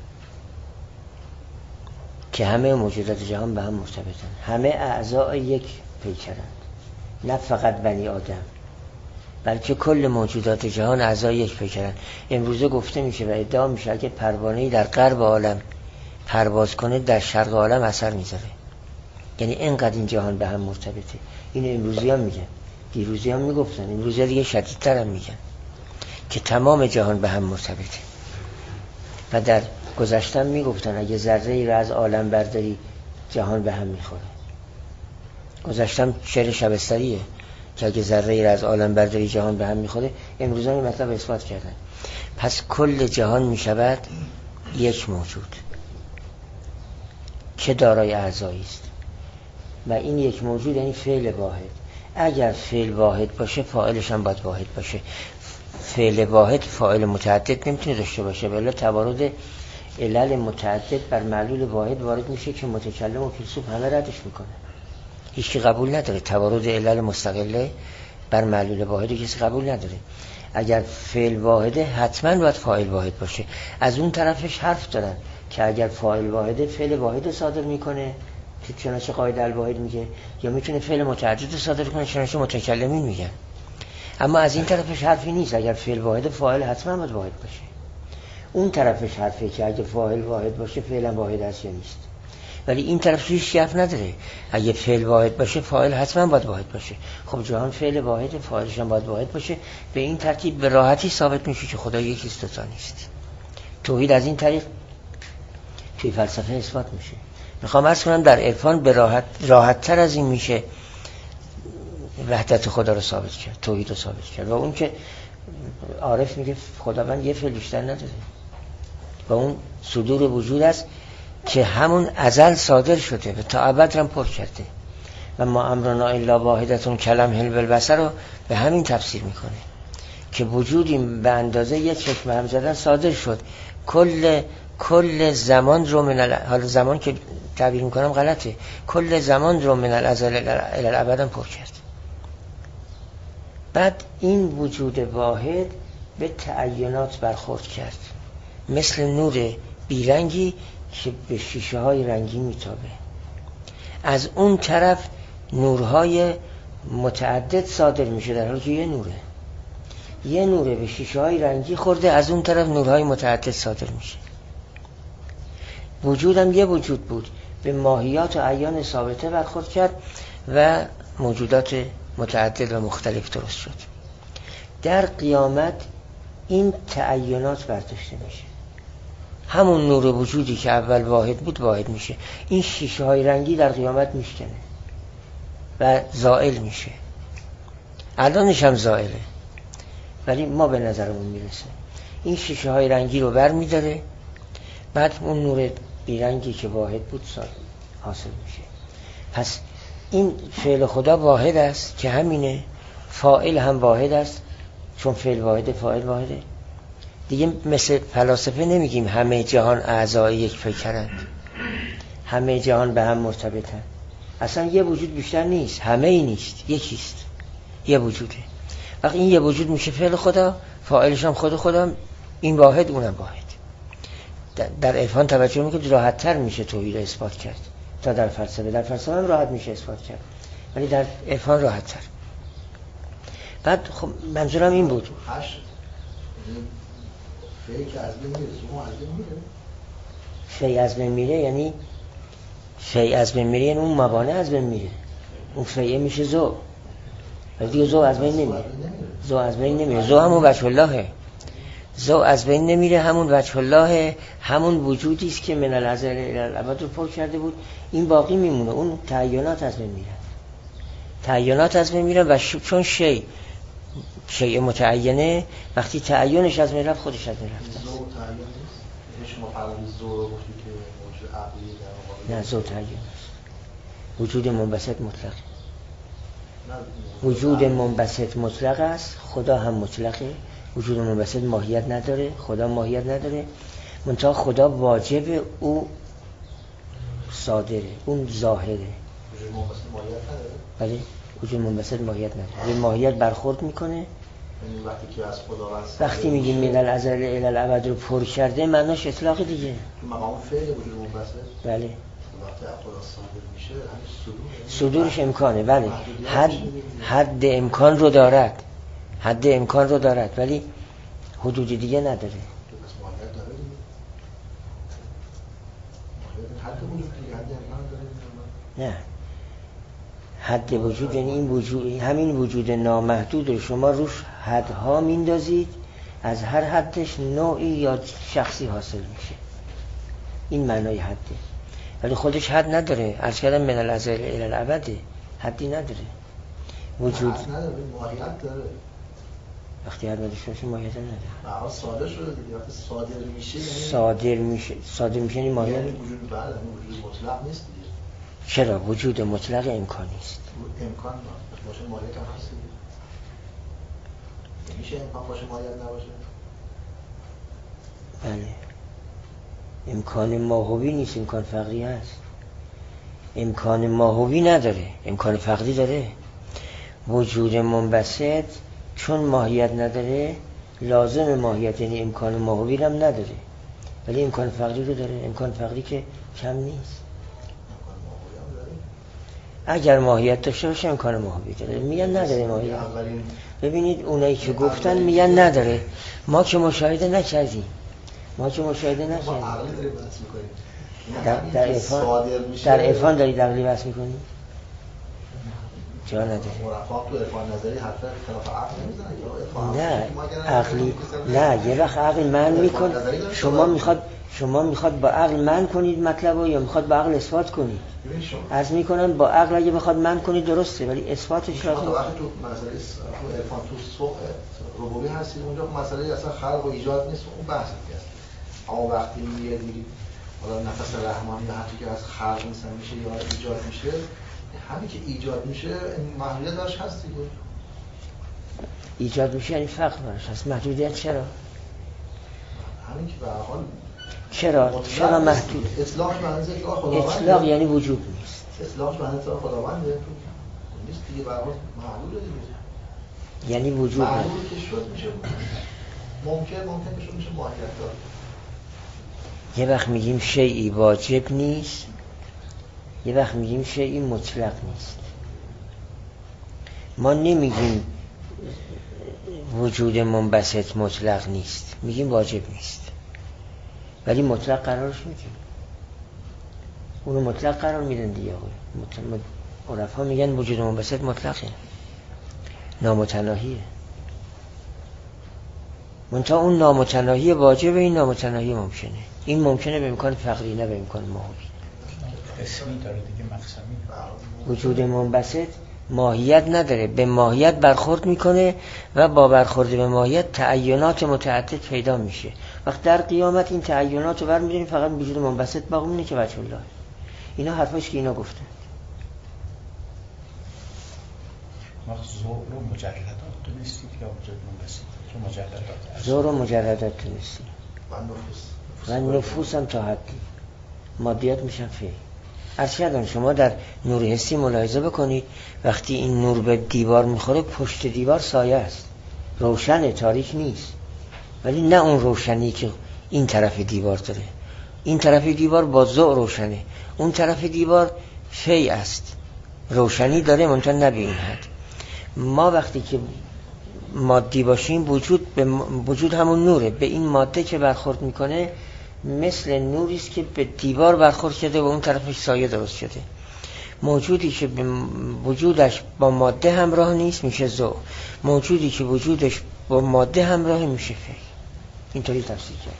که همه موجودات جهان به هم مرتبطند، همه اعضای یک پیکرند، نه فقط بنی آدم بلکه کل موجودات جهان اعضای یک پیکرند. امروزه گفته میشه و ادعا میشه اگه پروانه‌ای در غرب عالم پرواز کنه در شرق عالم اثر میذاره. یعنی اینقدر این جهان به هم مرتبطه. اینو امروزی هم میگن، دیروزی هم میگفتن، امروزی دیگه شدیدتر هم میگن که تمام جهان به هم مرتبطه. و در گذشته میگفتن اگه ذره‌ای را از عالم برداری جهان به هم میخوره. گذشته شعر شبستریه که اگه ذره‌ای را از عالم برداری جهان به هم میخوره. امروز هم این مطلب اثبات کردن. پس کل جهان میشود یک موجود که دارای اعضایی است و این یک موجود یعنی فعل واحد. اگر فعل واحد باشه فاعلش هم باید واحد باشه. فعل واحد فاعل متعدد نمیتونه داشته باشه، ولی توارد علل متعدد بر معلول واحد وارد میشه که متکلم و فیلسوف همه ردش میکنه. هیچ قبول نداره توارد علل مستقله بر معلول واحد، کسی قبول نداره. اگر فعل واحده حتما باید فاعل واحد باشه. از اون طرفش حرف دارن که اگر فاعل واحده فعل واحد صادر میکنه که چنانچه قاعده الواحد میگه، یا میتونه فعل متعدد صادر کنه چنانچه متکلمین میگن. اما از این طرفش حرفی نیست، اگر فعل واحد فاعل حتما باید واحد باشه. اون طرفش حرفه که اگه فاعل واحد باشه فعلا واحد است یا نیست. ولی این طرف هیچ حرف نداره، اگه فعل واحد باشه فاعل حتما باید واحد باشه. خب جهان فعل واحد، فاعلش هم باید واحد باشه. به این ترتیب به راحتی ثابت میشه که خدا یکی است، دوتا نیست. توحید از این طریق توی فلسفه اثبات میشه. میخوام عرض کنم در عرفان به راحت تر از این میشه وحدت خدا رو ثابت کرد، توحید رو ثابت کرد. و اون که عارف میگه خداوند یه فعل بیشتر نداره و اون صدور وجود است که همون ازل صادر شده و تا ابد هم پر کرده. و ما امرنا الا واحدتون کلم حل بالبصر رو به همین تفسیر میکنه که وجودی به اندازه یک چشم هم زدن صادر شد. کل زمان رو حالا زمان که تعبیر میکنم غلطه، کل زمان رو من الازل الی الابد هم پر کرد. بعد این وجود واحد به تعینات برخورد کرد، مثل نور بیرنگی که به شیشه های رنگی میتابه. از اون طرف نورهای متعدد صادر میشه، در حالی که یه نوره به شیشه های رنگی خورده، از اون طرف نورهای متعدد صادر میشه. وجودم یه وجود بود، به ماهیات و اعیان ثابته برخورد کرد و موجودات متعدد و مختلف درست شد. در قیامت این تعینات برداشته میشه، همون نور وجودی که اول واحد بود واحد میشه. این شیشه های رنگی در قیامت میشکنه و زائل میشه. الانش هم زائله ولی ما به نظرمون میرسه. این شیشه های رنگی رو بر میداره، بعد اون نور بیرنگی که واحد بود حاصل میشه. پس این فعل خدا واحد است که همینه، فاعل هم واحد است چون فعل واحده فاعل واحده. دیگه مثل فلاسفه نمیگیم همه جهان اعضای یک پیکرند، همه جهان به هم مرتبطند. اصلا یه وجود بیشتر نیست، همه ای نیست، یکیست، یه وجوده. وقتی این یه وجود میشه فعل خدا، فاعلش هم خدا، این واحد اونم واحد. در عرفان توجه میکنید راحت تر میشه توحید رو اثبات کرد تا در فلسفه. در فلسفه هم راحت میشه اثبات کرد ولی در عرفان راحت تر. بعد خب منظورم این بود فی از بین میره، زمان از بین میره. فی از بین میره یعنی فی از بین میره یعنی اون موانع از بین میره. اون فیه میشه زو، ولی دیگه زو از بین نمیره. زو از بین نمیره، زو همون وجه اللهه. زو از بین نمیره، همون وجه الله، همون وجودی است که من الازل الی الابد رو پر کرده بود. این باقی میمونه. اون تعینات از بین میره، تعینات از بین میره و چون شیء متعینه، وقتی تعینش از بین رفت خودش از بین رفت. زو تعین نیست. شما فرمودید زو رو گفتید که موجود عقلی در نه، زو تعین است. وجود منبسط مطلق، وجود منبسط مطلق است. خدا هم مطلقه. وجود منبسط ماهیت نداره، خدا ماهیت نداره. منتها خدا واجب او صادره، اون ظاهره. وجود منبسط ماهیت نداره؟ بله، وجود منبسط ماهیت نداره. به ماهیت برخورد میکنه. یعنی وقتی که از خداوند وقتی میگیم من الازل الی الابد رو پر کرده، معناش اطلاق دیگه. تو مقام فعل وجود منبسط. بله. وقتی خدا صادر میشه همین صدورش امکانه. بله. حد امکان رو دارد. حد امکان رو دارد ولی حدود دیگه نداره. پس ماهیت داره دیگه. ماهیت حد وجود دیگه، حد امکان داره. نه. حد وجود یعنی این وجود، همین وجود نامحدود رو شما روش حدها میندازید، از هر حدش نوعی یا شخصی حاصل میشه. این معنای حده. ولی خودش حد نداره. عرض کردم من الازل الی الابد، حدی نداره. وجود حد نداره، ماهیت داره. وقتی حد نداشته باشه ماهیت نداره. بحال صادر شده دیگه. وقتی صادر میشه صادر میشه یعنی ماهیت. یعنی وجود بعد وجود مطلق نیست دیگه. چرا؟ وجود مطلق امکانی است. امکان باشه ماهیت هم هست دیگه. میشه امکان باشه ماهیت نباشه؟ بله. امکان ماهوی نیست، امکان فقری هست. امکان ماهوی نداره، امکان فقری داره. وجود منبسط چون ماهیت نداره، لازم ماهیت یعنی امکان ماهوی هم نداره، ولی امکان فقری رو داره. امکان فقری که کم نیست. اگر ماهیت داشته باشه امکان ماهوی داره. میگن نداره ماهیت. ببینید اونایی که گفتن میگن نداره. ما که مشاهده نکردیم. ما عقلی داریم بحث میکنیم. در عرفان دارید عقلی بحث میکنید؟ جا نداره. مرفاق تو عرفان نظری حرف خلاف عقل نمیزنن. نه عقلی، نه یه وقت عقل منع میکنه. شما میخواد با عقل منع کنید مطلب رو یا میخواد با عقل اثبات کنید؟ عرض میکنن با عقل اگه بخواد منع کنید درسته، ولی اثباتش لازم. وقتی تو مسئله تو عرفان تو ربوبی هستید اونجا مسئله اصلا خلق و ایجاد نیست، اون بحث دیگه است. اما وقتی میگید حالا نفس رحمانی یا هرچی که از خلق مثلا میشه یا ایجاد میشه، همین که ایجاد میشه محدودیت داشت هست دیگه. ایجاد میشه یعنی فقر داشت هست. محدودیت چرا؟ همین که به هر حال چرا محدود؟ اطلاق معنی که خداوند. اطلاق یعنی وجود نیست. اطلاق معنی که خداوند نیست دیگه، به هر حال محدوده دیگه. یعنی وجود محدود که شد میشه ممکن که میشه ماهیت دار. یه وقت میگیم شیئی واجب نیست، یه وقت میگیم شیئی مطلق نیست. ما نمیگیم وجود منبسط مطلق نیست، میگیم واجب نیست، ولی مطلق قرارش میدیم. اونو مطلق قرار میدن دیگه. عرفا میگن وجود منبسط مطلقه، نامتناهیه. منتها اون نامتناهی واجبه، این نامتناهی ممکنه. این ممکنه به امکان فقری، نه به امکان ماهوی. قسمی داره دیگه، مقسمی. وجود منبسط ماهیت نداره، به ماهیت برخورد میکنه و با برخورد به ماهیت تعینات متعدد پیدا میشه. وقت در قیامت این تعینات رو برمی‌داریم فقط وجود منبسط باقی میمونه که وجه الله. اینا حرفاش که اینا گفتن. ما ظهر و مجردات دونستید یا وجود منبسط؟ چون مجردات ظهر و مجردات دونستید و نفوس هم تا حدی مادیات میشن فعل. عرض کردم شما در نور حسی ملاحظه بکنید، وقتی این نور به دیوار میخوره پشت دیوار سایه است، روشنه، تاریک نیست. ولی نه اون روشنی که این طرف دیوار داره. این طرف دیوار با ضوء روشنه، اون طرف دیوار فی است، روشنی داره منتها نه به این حد. ما وقتی که مادی باشیم وجود همون نوره، به این ماده که برخورد میکنه مثل نوری است که به دیوار برخورد کرده و اون طرفش سایه درست شده. موجودی که وجودش با ماده همراه نیست میشه ضوء، موجودی که وجودش با ماده همراه میشه فی. اینطوری تفسیر کرد.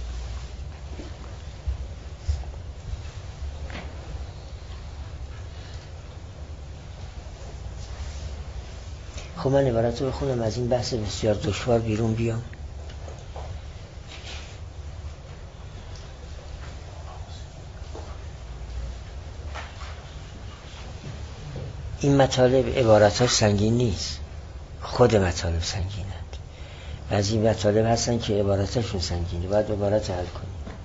خب من عبارت رو بخونم از این بحث بسیار دشوار بیرون بیام. این مطالب عبارتاش سنگین نیست، خود مطالب سنگینند. بعضی مطالب هستن که عبارتاشون سنگینه، باید عبارت حل کنیم.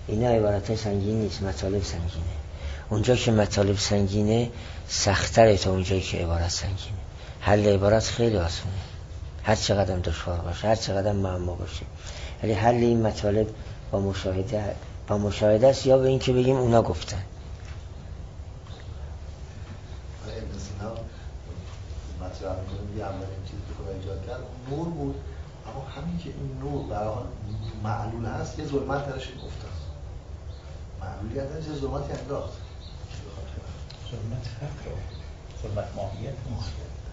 اینا عبارت سنگین نیست، مطالب سنگینه. اونجا که مطالب سنگینه سخت‌تره تا اونجایی که عبارت سنگینه. حل عبارت خیلی آسونه، هر چقدر دشوار باشه، هر چقدر معما باشه، ولی حل این مطالب با مشاهده است یا به این که بگیم اونا گفتن. ابن سینا مطرح می‌کنه یه اولین چیزی که خدا ایجاد کرد نور بود، اما همین که این نور برای معلول هست یه ظلمت درش گفته است. معلولیت درش یه ظلمتی انداخت. ظلمت فقر، ظلمت ماهیت نیست.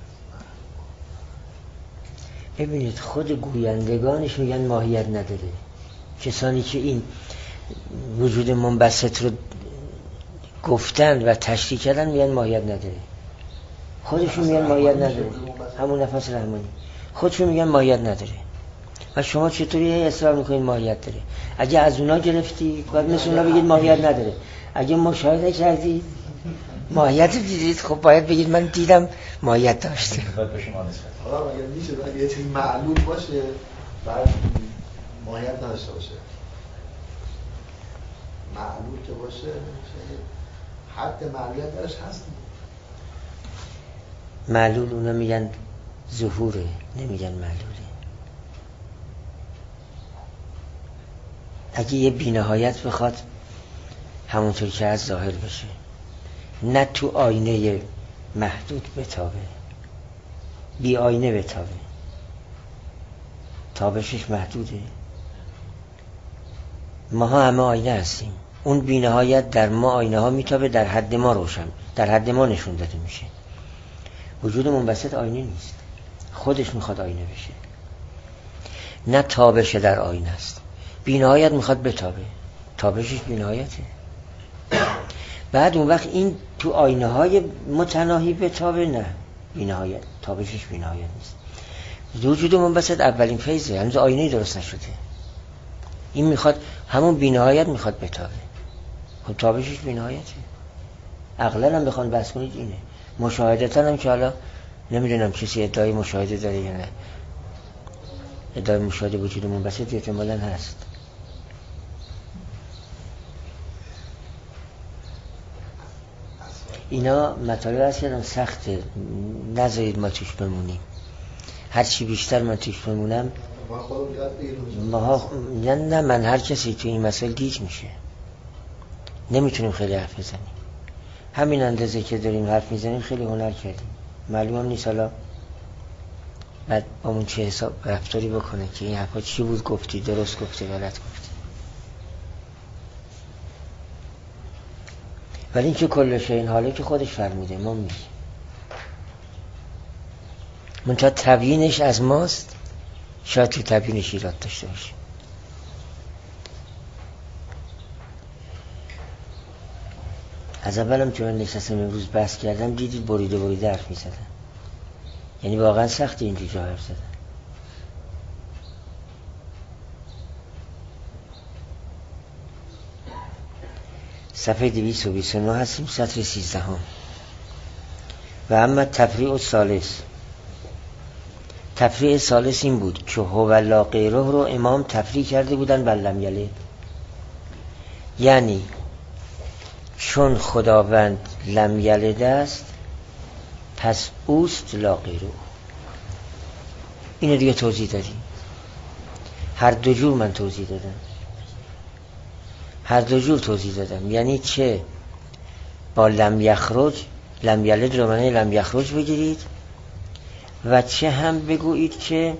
ببینید خود گویندگانش میگن ماهیت نداره. کسانی که این وجود منبسط رو گفتن و تشریح کردن میگن ماهیت نداره. خودشون میگن ماهیت نداره. همون نفس رحمانی خودشون میگن ماهیت نداره. و شما چطوری اصرار میکنید ماهیت داره؟ اگه از اونا گرفتید باید مثل اونا بگید ماهیت نداره. اگه مشاهده کردید ماهیت دیدید خب باید بگید من دیدم ماهیت داشته. باید به شما نسبت. حالا اگه میشه اگه یه چیز معلول باشه بعد ماهیت نداشته باشه. معلول که باشه حد معلولیت درش هست. معلول اونا میگن ظهوره، نمیگن معلوله. اگه یه بی‌نهایت بخواد همونطور که از ظاهر بشه، نه تو آینه محدود بتابه، بی آینه بتابه، تابشش محدوده. ما ها همه آینه هستیم، اون بی‌نهایت در ما آینه ها میتابه، در حد ما روشن، در حد ما نشون داده میشه. وجود منبسط آینه نیست، خودش میخواد آینه بشه، نه تابش در آینه است. بی‌نهایت میخواد بتابه، تابشش بی‌نهایته. بعد اون وقت این تو آینه های متناهی بتابه، نه بی‌نهایت، تابشش بی‌نهایت نیست. وجود منبسط اولین فیزه، هنوز آینه‌ای درست نشده. این میخواد همون بی‌نهایت میخواد بتابه، خب تابشش بی‌نهایته. عقلا هم بخوان بحث کنید اینه. مشاهدتاً هم که حالا نمیدونم کسی ادعای مشاهده داره یا نه، ادعای مشاهده وجود منبسط احتمالاً هست. اینا مطالب هست که سخته، نذارید ما توش بمونیم. هرچی بیشتر من توش بمونم ماها نه من هر کسی تو این مسئله گیج میشه، نمیتونیم خیلی حرف بزنیم. همین اندازه که داریم حرف میزنیم خیلی هنر کردیم. معلوم نیست حالا بعد با اون چه حساب رفتاری بکنه که این حرفا چی بود گفتی، درست گفتی، غلط گفتی. ولی این که کلش این حاله که خودش فرموده، ما میگیم منتها تبیینش از ماست، شاید تو تبیینش ایراد داشته باشه. از اولم که من نشستم امروز بحث کردم دیدید بریده حرف میزدن، یعنی واقعا سخت اینجور جا حرف زدن. صفحه 229 هستیم، سطر 13 و اما تفریع الثالث. تفریع ثالث این بود که هو لا غیره رو امام تفریع کرده بودن بر لم یلد، یعنی چون خداوند لم یلد است پس اوست لا غیره. اینو دیگه توضیح دادیم، هر دو جور من توضیح دادم، هر دو جور توضیح دادم. یعنی چه با لم یخرج، لم یلد رو معنی لم یخرج بگیرید، و چه هم بگویید که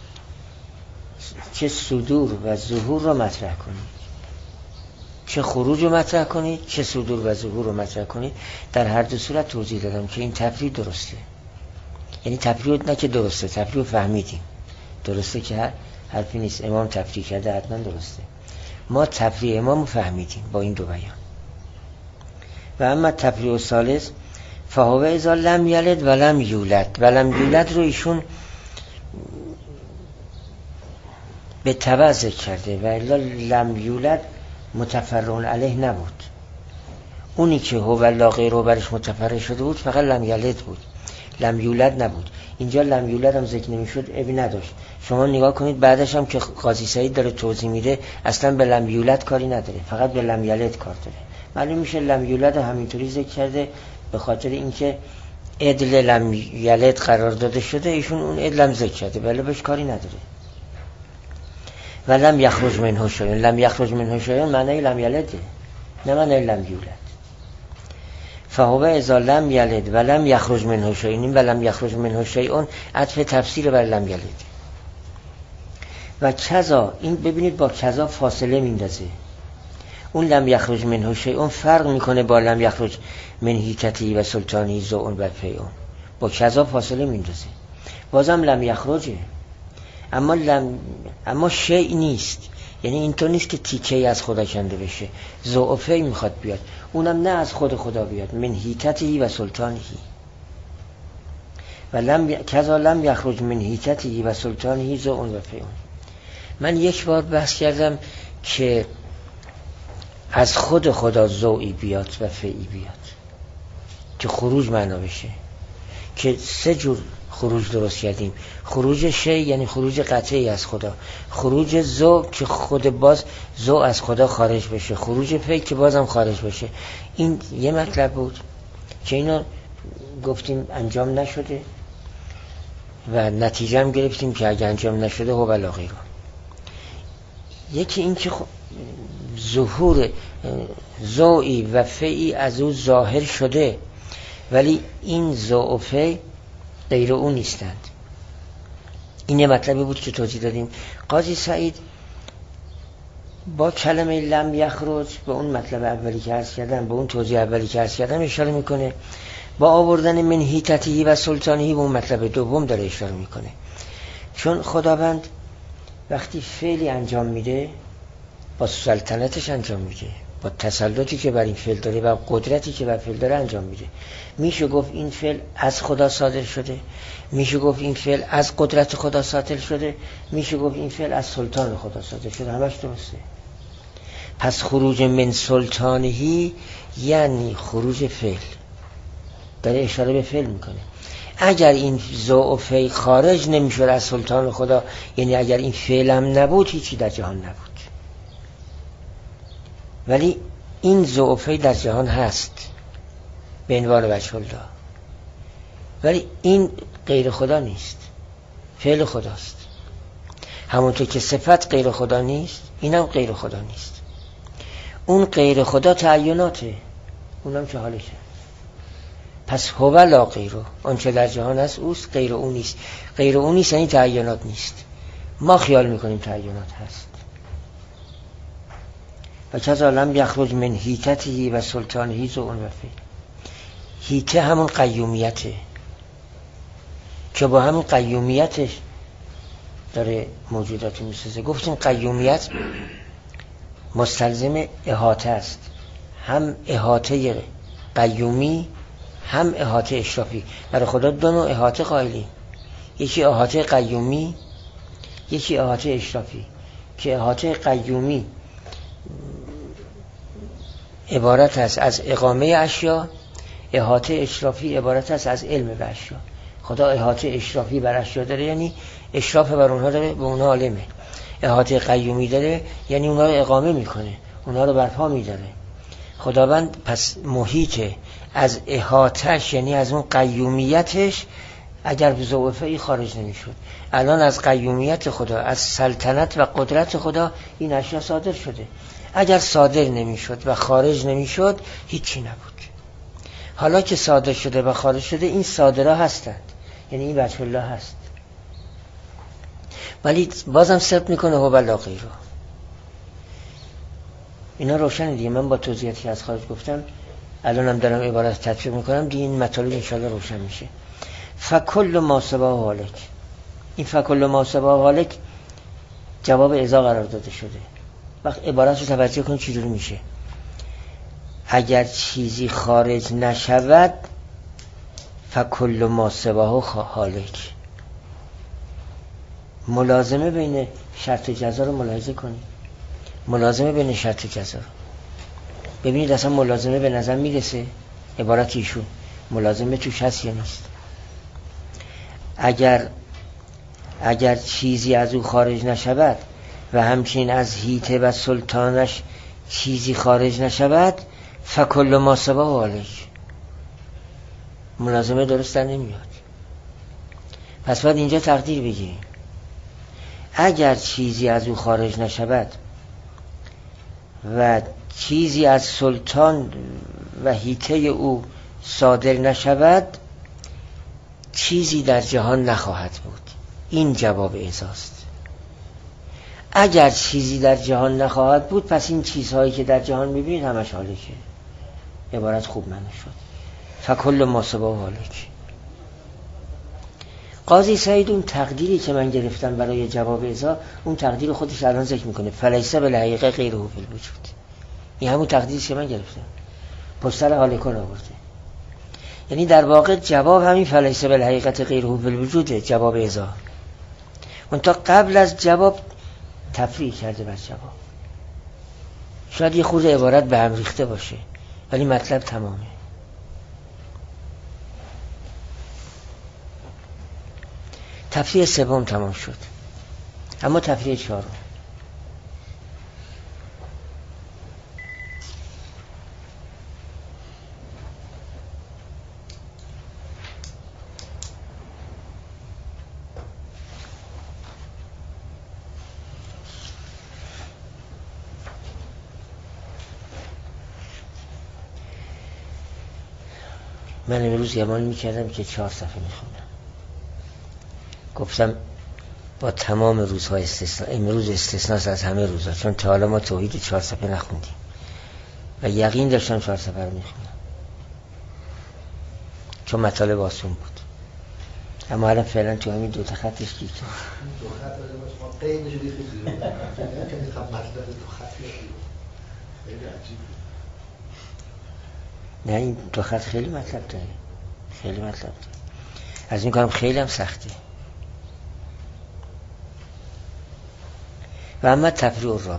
چه صدور و ظهور رو مطرح کنید، چه خروج رو مطرح کنید، چه صدور و ظهور رو مطرح کنید. در هر دو صورت توضیح دادم که این تفریع درسته. یعنی تفریع نه که درسته، تفریع فهمیدیم درسته که حرفی نیست، امام تفریع کرده حتما درسته. ما تفریع امام فهمیدیم با این دو بیان. و اما تفریع الثالث فهو اذا لم یلد ولم یولد. ولم یولد رو ایشون به تبع ذکر کرده و الا لم یولد متفرع علیه نبود. اونی که هو لا غیر و برش متفرع شده بود فقط لم یلد بود، لم یولد نبود. اینجا لم یولد هم ذکر نمیشد، ابی نداشت. شما نگاه کنید بعدش هم که قاضی سعید داره توضیح میده اصلا به لم یولد کاری نداره، فقط به لم یلد کار داره. معلوم میشه لم یولد همینطوری ذکر کرده به خاطر اینکه عدل لم یلد قرار داده شده، ایشون اون عدل هم ذکر کرده ولی بهش کاری نداره. و لم یخرج منه شیء، لم یخرج منه شیء معنی لم یلده، نه معنی لم یولد. فهو اذا لم یلد و لم یخرج منه شیء، این و لم یخرج منه شیء عطف تفسیر بر لم یلد. و کذا، این ببینید با کذا فاصله میندازه. اون لم یخرج منه شیء فرق میکنه با لم یخرج من حیکتی و سلطانی ذوء و پیون، با کذا فاصله میندازه. بازم لم یخرجه، اما شیء نیست، یعنی اینطور نیست که تیکه از خدا کنده بشه. ذوء و پی میخواد بیاد، اونم نه از خود خدا بیاد، من حیکتی و سلطانی. و کذا لم یخرج من حیکتی و سلطانی ذوء و پیون. من یک بار بحث کردم که از خود خدا ذوئی بیاد و فعی بیاد که خروج معنا بشه، که 3 جور خروج درست کردیم. خروج شی یعنی خروج قطعی از خدا، خروج ذو که خود باز ذو از خدا خارج بشه، خروج فی که بازم خارج بشه. این یه مطلب بود که اینو گفتیم انجام نشده و نتیجه هم گرفتیم که اگه انجام نشده هو بلا غیره. یکی این که ظهور ذوئی و فعی از او ظاهر شده ولی این ذو و فی غیر او نیستند. این یه مطلبی بود که توضیح دادیم. قاضی سعید با کلمه لم یخرج به اون مطلب اولی که عرض کردم، به اون توضیح اولی که عرض کردم اشاره میکنه، با آوردن من حیکتی و سلطانی به اون مطلب دوم داره اشاره میکنه. چون خداوند وقتی فعلی انجام میده با سلطنتش انجام میده، با تسلطی که بر این فعل داره و قدرتی که بر فعل داره انجام میده. میشه گفت این فعل از خدا صادر شده، میشه گفت این فعل از قدرت خدا صادر شده، میشه گفت این فعل از سلطان خدا صادر شده، همش درسته. پس خروج من سلطانهی یعنی خروج فعل، داره اشاره به فعل میکنه. اگر این ذو و فی خارج نمیشد از سلطان خدا، یعنی اگر این فعل هم نبود هیچی در جهان نبود. ولی این ذو و فی در جهان هست به عنوان وجه الله، ولی این غیر خدا نیست، فعل خداست. همونطور که صفت غیر خدا نیست، اینم غیر خدا نیست. اون غیر خدا تعیناته، اونم چه حالشه. پس هو لا غیره، آنچه در جهان هست اوست، غیر اون نیست. غیر اون نیست یعنی تعینات نیست. ما خیال میکنیم تعینات هست. و کذا لم یخرج من حیکته و سلطانه ذوء و فی. حیکه همون قیومیته که با همون قیومیتش داره موجودات میسازه. گفتیم قیومیت مستلزم احاطه است، هم احاطه قیومی هم احاطه اشرافی. برای خدا 2 نوع احاطه قائلیم، یکی احاطه قیومی، یکی احاطه اشرافی. که احاطه قیومی عبارت است از اقامه اشیا، احاطه اشرافی عبارت است از علم به اشیا. خدا احاطه اشرافی بر اشیا داره یعنی اشراف بر اونها داره، به اونها عالمه. احاطه قیومی داره یعنی اونها رو اقامه میکنه، اونها رو برپا میداره. خداوند پس محیطه از احاطهش، یعنی از اون قیومیتش. اگر به ذو و فی خارج نمیشد، الان از قیومیت خدا، از سلطنت و قدرت خدا این اشیا صادر شده. اگر صادر نمیشد و خارج نمیشد هیچی نبود. حالا که صادر شده و خارج شده، این صادرها هستند، یعنی این وجه الله هست. ولی بازم ثبت میکنه هو لا غیره. اینا روشنه دیگه. من با توضیحاتی که از خارج گفتم الانم دارم عبارت تطبیق میکنم دیگه، این مطالب انشاءالله روشن میشه. فکل ما سوا هالک، این فکل ما سوا هالک جواب اذا قرار داده شده. وقت عبارت رو توجه کنید چجوری میشه. اگر چیزی خارج نشود فکل ما سوا هالک. ملازمه بین شرط جزا رو ملاحظه کنید، ملازمه بین شرط جزا رو. ببینید اصلا ملازمه به نظر میرسه عبارت ایشون ملازمه توش هست یا نیست. اگر چیزی از او خارج نشود و همچنین از هیته و سلطانش چیزی خارج نشود فکل ما سبا علیک، ملازمه درست در نمیاد. پس باید اینجا تقدیر بگیریم اگر چیزی از او خارج نشود و چیزی از سلطان و هیته او صادر نشود چیزی در جهان نخواهد بود. این جواب اعزاست. اگر چیزی در جهان نخواهد بود پس این چیزهایی که در جهان میبینید همش هالکه. عبارت خوب معنی شد. فکل ما سبا هالک. قاضی سعید اون تقدیری که من گرفتم برای جواب اعزا، اون تقدیر خودش الان ذکر میکنه فلیس بالحقیقه غیره فی الوجود. این همون تقدیری که من گرفتم پشت سر هالکون آورده. یعنی در واقع جواب همین فلیس بالحقیقت غیره فی الوجوده. جواب اعزا اون تا قبل از جواب تفریح کرده بر جواب. شاید یه خورده عبارت به هم ریخته باشه ولی مطلب تمامه. تفریح سوم تمام شد. اما تفریح چهارم من امروز گمان میکردم که 4 صفحه میخونم. گفتم با تمام روزهای استثناء، امروز استثناست از همه روزها، چون تا حالا ما توحید 4 صفحه نخوندیم و یقین داشتم 4 صفحه رو میخونم چون مطالب آسون بود. اما الان فعلا تو همین 2 تا خطش گیر کرد. 2 خط ما قید نشدی خیلی یعنی خب مطلب 2 خطی خیلی عجیب. نه این 2 خط خیلی مطلب داره، خیلی مطلب داره. از این کارم خیلی هم سخته. و اما تفریع الرابع،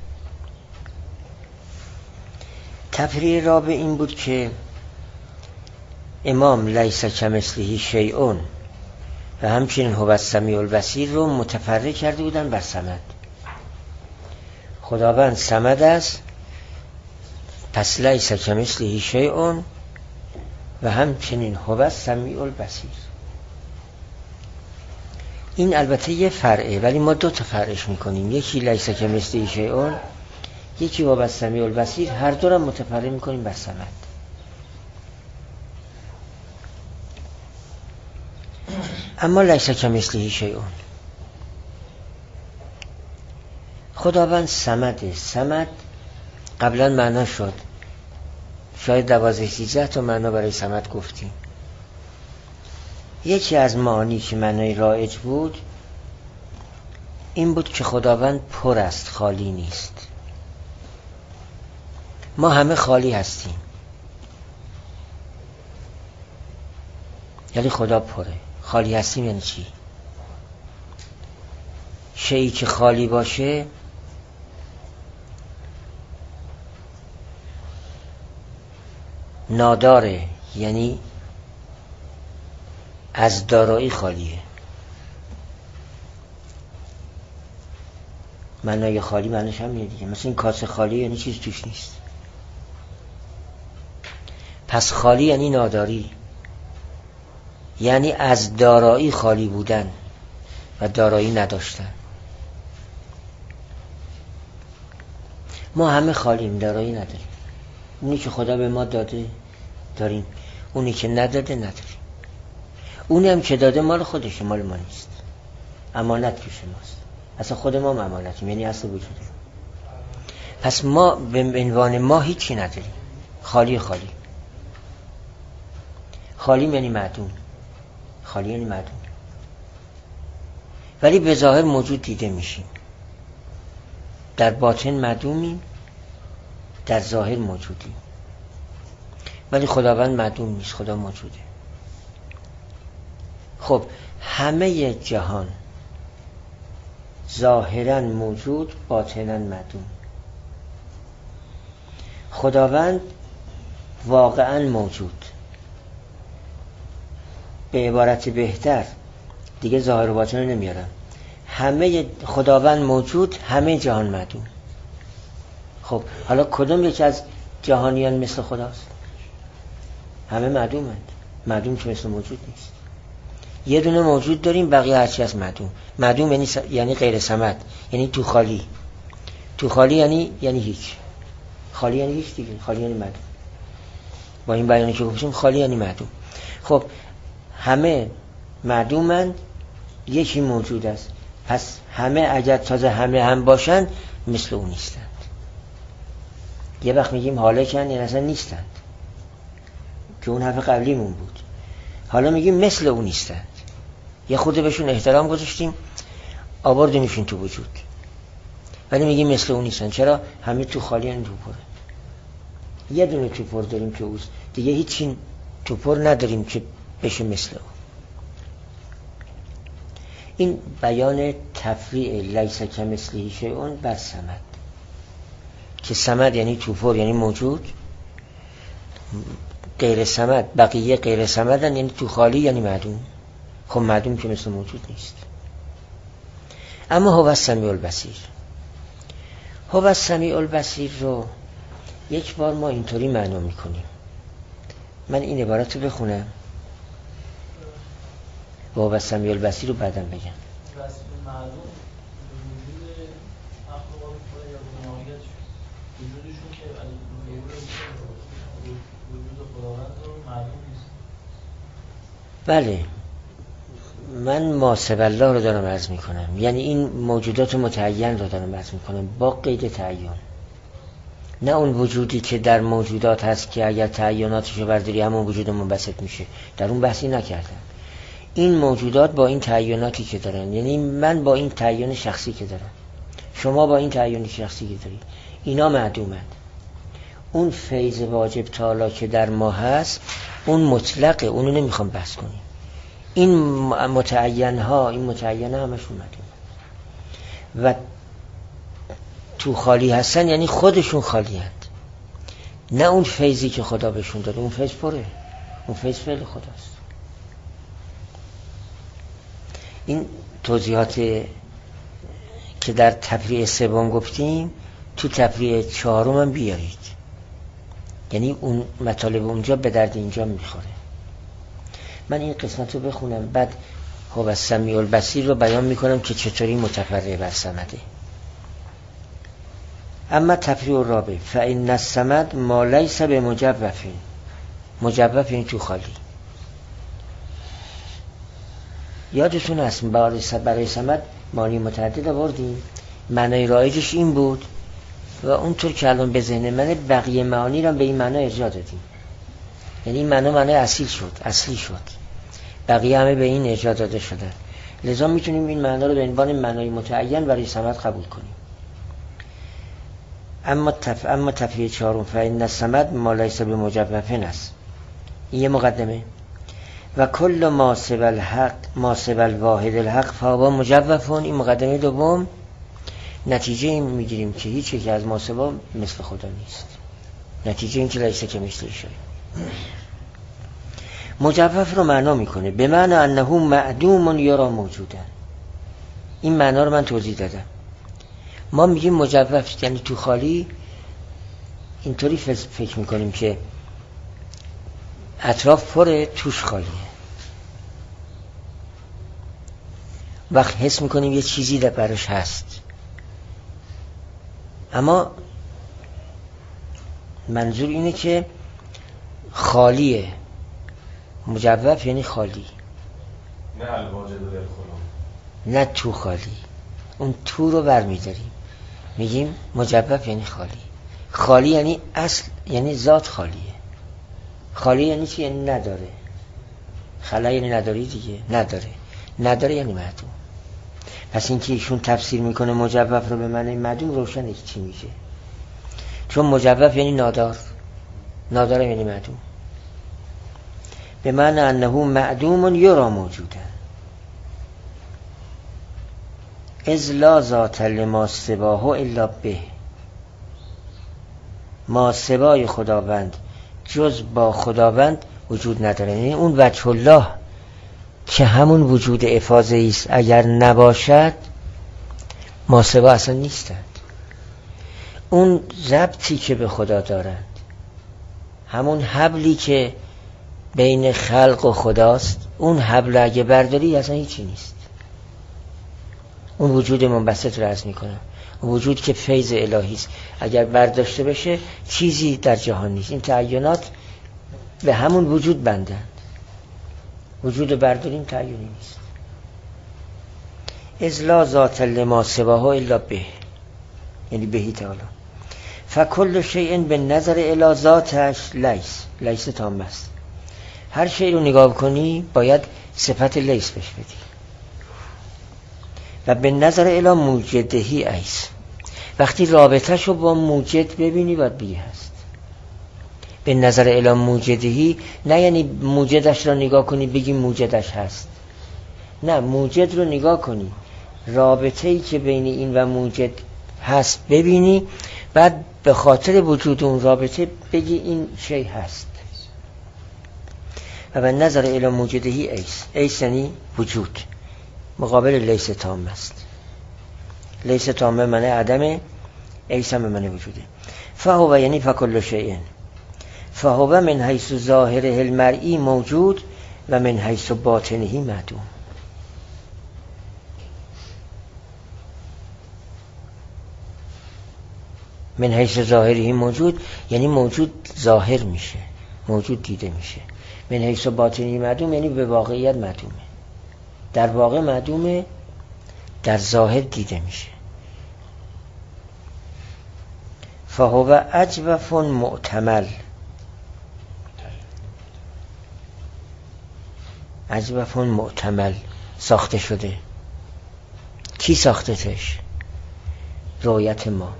تفریع رابع این بود که امام لیس کمثله شیء و همچنین هو السمیع البصیر رو متفرع کرده بودن بر صمد. خداوند صمد است، پس لیس کمثله شیء و همچنین هو السمیع البصیر. این البته یه فرعه ولی ما 2 تا فرعش میکنیم، یکی لیس کمثله شیء، یکی هو السمیع البصیر. هر دو رو متفرع میکنیم بر صمد. اما لیس کمثله شیء، خداوند صمده. صمد قبلا معنا شد، شاید 12-13 تا معنا برای صمد گفتیم. یکی از معانی که معنای رایج بود این بود که خداوند پر است، خالی نیست. ما همه خالی هستیم یعنی خدا پره. خالی هستیم یعنی چی؟ شیئی که خالی باشه ناداره، یعنی از دارایی خالیه. معنای خالی معنیش هم دیگه، مثل این کاسه خالی یعنی چیز توش نیست. پس خالی یعنی ناداری، یعنی از دارایی خالی بودن و دارایی نداشتن. ما همه خالیم، دارایی نداریم. اونی که خدا به ما داده داریم، اونی که نداده نداریم. اونی هم که داده مال خودشه، مال ما نیست. امانت پیش ماست. اصلا خود ما امانتیم، یعنی اصل وجوده. پس ما به عنوان ما هیچی نداریم، خالی خالی. خالی یعنی معدوم، خالی یعنی معدوم. ولی به ظاهر موجود دیده میشیم. در باطن معدومیم، در ظاهر موجودیم. ولی خداوند معدوم نیست، خدا موجوده. خب همه جهان ظاهرا موجود، باطنا معدوم. خداوند واقعا موجود. به عبارت بهتر دیگه ظاهر و باطن رو نمیارم، همه خداوند موجود، همه جهان معدوم. خب حالا کدوم یکی از جهانیان مثل خداست؟ همه معدومند. معدوم که مثل موجود نیست. یه دونه موجود داریم، بقیه هرچی از معدوم. معدوم یعنی غیر صمد، یعنی تو خالی. تو خالی یعنی هیچ. خالی یعنی هیچ دیگه. خالی یعنی معدوم. با این بیانی که گفتیم خالی یعنی معدوم. خب همه معدومند، یکی موجود است. پس همه اگر تازه همه هم باشند مثل اون نیستند. یه وقت میگیم هالکن، یعنی اصلا نیستند، که اون حرف قبلیمون بود. حالا میگیم مثل اون نیستند، یه خورده بهشون احترام گذاشتیم، آوردیمشون تو وجود، ولی میگیم مثل اون نیستند. چرا؟ همه تو خالی ان، تو پره. یه دونه تو پر داریم که اوست، دیگه هیچی تو پر نداریم که بشه مثل اون. این بیان تفریع لیس کمثله شیء بر صمد، که صمد یعنی تو پر یعنی موجود، غیر صمد بقیه غیر صمدن یعنی تو خالی یعنی معدوم. خب معدوم که مثل موجود نیست. اما هو السمیع البصیر، هو السمیع البصیر رو یک بار ما اینطوری معنا میکنیم. من این عبارت رو بخونم و هو السمیع البصیر رو بعدم بگم. معلوم وجود مخلوقات خدا یا ماهیت وجودشون که وجود خداوند رو معلوم نیست. بله، من ما سوی الله رو دارم عرض میکنم، یعنی این موجودات متعین رو دارم عرض میکنم با قید تعین، نه اون وجودی که در موجودات هست که اگر تعیناتش رو برداری همون وجود منبسط میشه. در اون بحثی نکردم. این موجودات با این تعیناتی که دارن، یعنی من با این تعین شخصی که دارم، شما با این تعین شخصی که داری، اینا معدومند. اون فیض واجب تعالی که در ما هست اون مطلقه، اونو نمیخوام بحث کنیم. این متعین ها همشون معدوم و تو خالی هستن، یعنی خودشون خالی هست، نه اون فیضی که خدا بهشون داده. اون فیض پره، اون فیض فعل خداست. این توضیحات که در تفریع سوم گفتیم تو تفریع چهارم هم بیارید، یعنی اون مطالب اونجا به درد اینجا میخوره. من این قسمت رو بخونم، بعد هو السمیع البصیر رو بیان میکنم که چطوری متفرع بر صمده. اما تفریع الرابع فإن الصمد ما لیس بمجوف، مجوف این تو خالی. یادتون هست برای صمد معنی متعدد آوردیم، معنای رایجش این بود و اونطور که الان به ذهن من بقیه معانی رو به این معنی ارجاع دادیم، یعنی این معنی اصلی شد، بقیه همه به این ارجاع داده شدن. لذا میتونیم این معنی رو به عنوان معنای متعین برای صمد قبول کنیم. اما تفریع چهارم فإن الصمد ما لیس بمجوف است. این یه مقدمه. و کل ما سوی الحق ما سوی الواحد الحق فهو مجوف. این مقدمه دوم. نتیجه این میگیریم که هیچ یک از ما سوا مثل خدا نیست. نتیجه این که لیس کمثله شیء. مجوف رو معنا میکنه به معنی انه معدوم یرا موجودا. این معنا رو من توضیح دادم. ما میگیم مجوف یعنی تو خالی، اینطوری فکر میکنیم که اطراف پره، توش خالیه. وقت حس میکنیم یه چیزی در براش هست، اما منظور اینه که خالیه. مجوف یعنی خالی، نه الواجد بالخلا، نه تو خالی. اون تو رو برمیداریم میگیم مجوف یعنی خالی. خالی یعنی اصل، یعنی ذات خالیه. خالی یعنی چی؟ یعنی نداره. خلا یعنی نداری دیگه، نداره یعنی معدوم. پس این که ایشون تفسیر میکنه مجوف رو به معنی معدوم، روشنه چی میشه. چون مجوف یعنی نادار یعنی معدوم. به معنی انه معدوم یرا موجودا اذ لا ذات لما سواه الا به. ما سوای خداوند جز با خداوند وجود نداره. یعنی اون وجه الله که همون وجود افاضه است، اگر نباشد ما سوا اصلا نیستند. اون ربطی که به خدا دارند، همون حبلی که بین خلق و خداست، اون حبل اگه برداری اصلا هیچی نیست. اون وجود منبسط رو عرض میکنم، اون وجود که فیض الهی است، اگر برداشته بشه چیزی در جهان نیست. این تعینات به همون وجود بندند. وجود برداریم تعینی نیست. اذ لا ذات لما سواه الا به، یعنی بهی تعالی. فکل شیء به نظر الی ذاتش لیس تام است. هر شی رو نگاه کنی باید صفت لیس بهش بدی. و به نظر الی موجدهی ایس، وقتی رابطه‌ش رو با موجد ببینی باید بگی هست. به نظر الی موجدهی نه یعنی موجدش رو نگاه کنی بگی موجدش هست، نه، موجد رو نگاه کنی، رابطه‌ای که بین این و موجد هست ببینی، بعد به خاطر وجود اون رابطه بگی این شی هست. و به نظر الی موجدهی ایس یعنی وجود، مقابل لیس تام است. لیس تام به معنی عدمه، ایس هم به معنی وجوده. فهو یعنی فکل شیء، فهو من حیث ظاهره المرئی موجود و من حیث باطنه معدوم. من حیث ظاهره موجود یعنی موجود ظاهر میشه، موجود دیده میشه. من حیث باطنه معدوم یعنی به واقعیت معدومه، در واقع معدومه، در ظاهر دیده میشه. فهو اجوف معتمل، اجوف معتمل ساخته شده. کی ساختتش؟ رؤیت ما.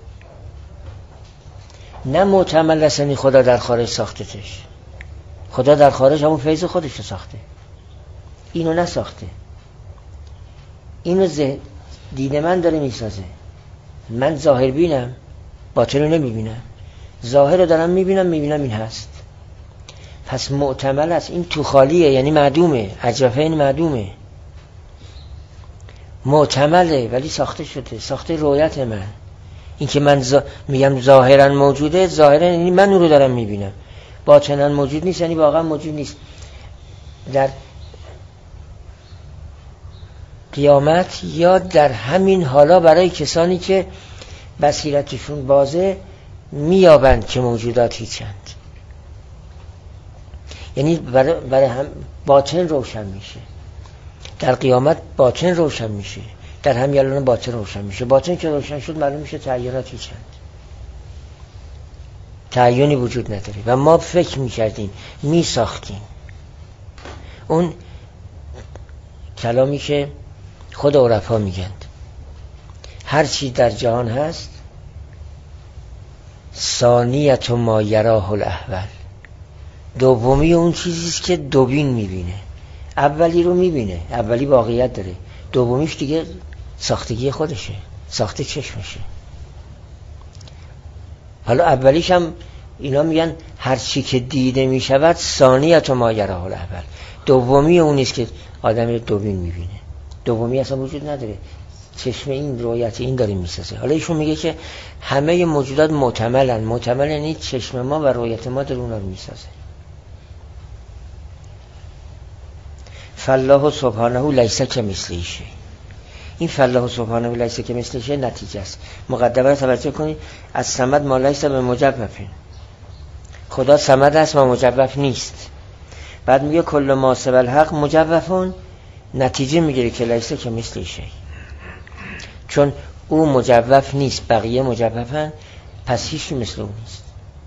نه معتمل رسنی خدا در خارج ساختتش. خدا در خارج همون فیض خودش رو ساخته، اینو نساخته. اینو دید من داره میسازه. من ظاهر بینم، باطن رو نمیبینم. ظاهر رو دارم میبینم این هست. پس معتمل است. این تو خالیه یعنی معدومه. اجوفه این معدومه، معتمله ولی ساخته شده، ساخته رؤیت من. این که من میگم ظاهرا موجوده، ظاهرا یعنی من اون رو دارم میبینم. باطنا موجود نیست یعنی واقعا موجود نیست. در قیامت یا در همین حالا برای کسانی که بصیرتشون بازه میابند که موجودات هیچند، یعنی برای هم باطن روشن میشه. در قیامت باطن روشن میشه، در همین الان باطن روشن میشه. باطن که روشن شد معلوم میشه تعیینات هیچند، تعیینی وجود نداره و ما فکر میکردیم میساختیم. اون کلامی که خود عرفا میگند هر چی در جهان هست ثانیت ما یراه الاول، دومی اون چیزیست که دوبین میبینه. اولی رو میبینه، اولی واقعیت داره، دومیش دیگه ساختگی خودشه، ساخته چشمشه. حالا اولیش هم اینا میگن هر چی که دیده میشود ثانیت ما یراه الاول، دومی اونیست که آدم رو دوبین میبینه. دومی اصلا وجود نداره، چشم این رؤیت این داره میسازه. حالا ایشون میگه که همه موجودات معتملن. معتمل یعنی چشم ما و رؤیت ما داره اونا رو میسازه. فالله سبحانه لیس کمثله شیء. این فالله سبحانه لیس کمثله شیء نتیجه است. مقدمه رو توجه کنید. از صمد ما لیس به مجوف. خدا صمد است و مجوف نیست. بعد میگه کل ما سوى الحق مجوفون، نتیجه میگیره که لیس کمثله شیء، چون او مجوف نیست بقیه مجوفن، پس هیچ مثل اون نیست.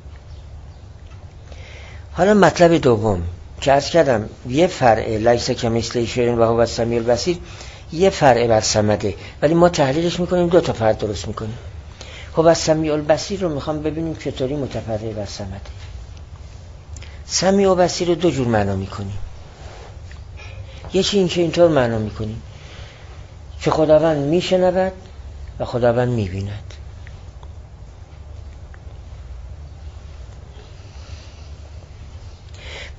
حالا مطلب دوم که عرض کردم یه فرع لیس کمثله شیء و هو السمیع البصیر، یه فرع بر صمده، ولی ما تحلیلش میکنیم دو تا فرع درست میکنیم. هو السمیع البصیر رو میخوام ببینیم چطوری متفرع بر صمده. سمیع و بصیر رو دو جور معنا میکنیم. یکی این که اینطور معنا میکنیم که خداوند میشنود و خداوند میبیند.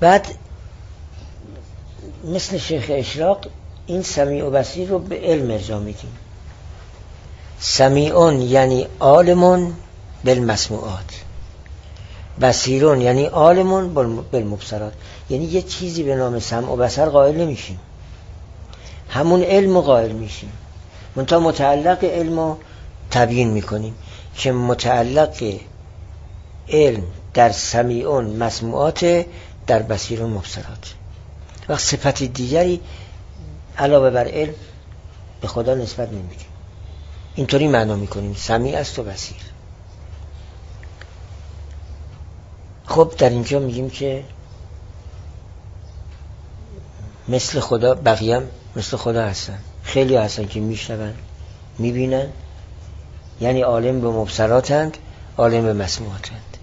بعد مثل شیخ اشراق این سمیع و بصیر رو به علم ارجاع میدیم. سمیعون یعنی عالمون بالمسموعات، بصیرون یعنی عالمون بالمبصرات. یعنی یه چیزی به نام سمع و بصر قائل نمیشیم، همون علم قائل میشیم، منتها متعلق علم رو تبیین میکنیم که متعلق علم در سمیعون مسموعات، در بصیرون مبصرات. وقت صفت دیگری علاوه بر علم به خدا نسبت نمیدیم، اینطوری معنا میکنیم سمیع است و بصیر. خب در اینجا میگیم که مثل خدا، بقیه هم مثل خدا هستن، خیلی هستن که میشنون میبینن، یعنی عالم به مبصراتند، عالم به مسموعاتند.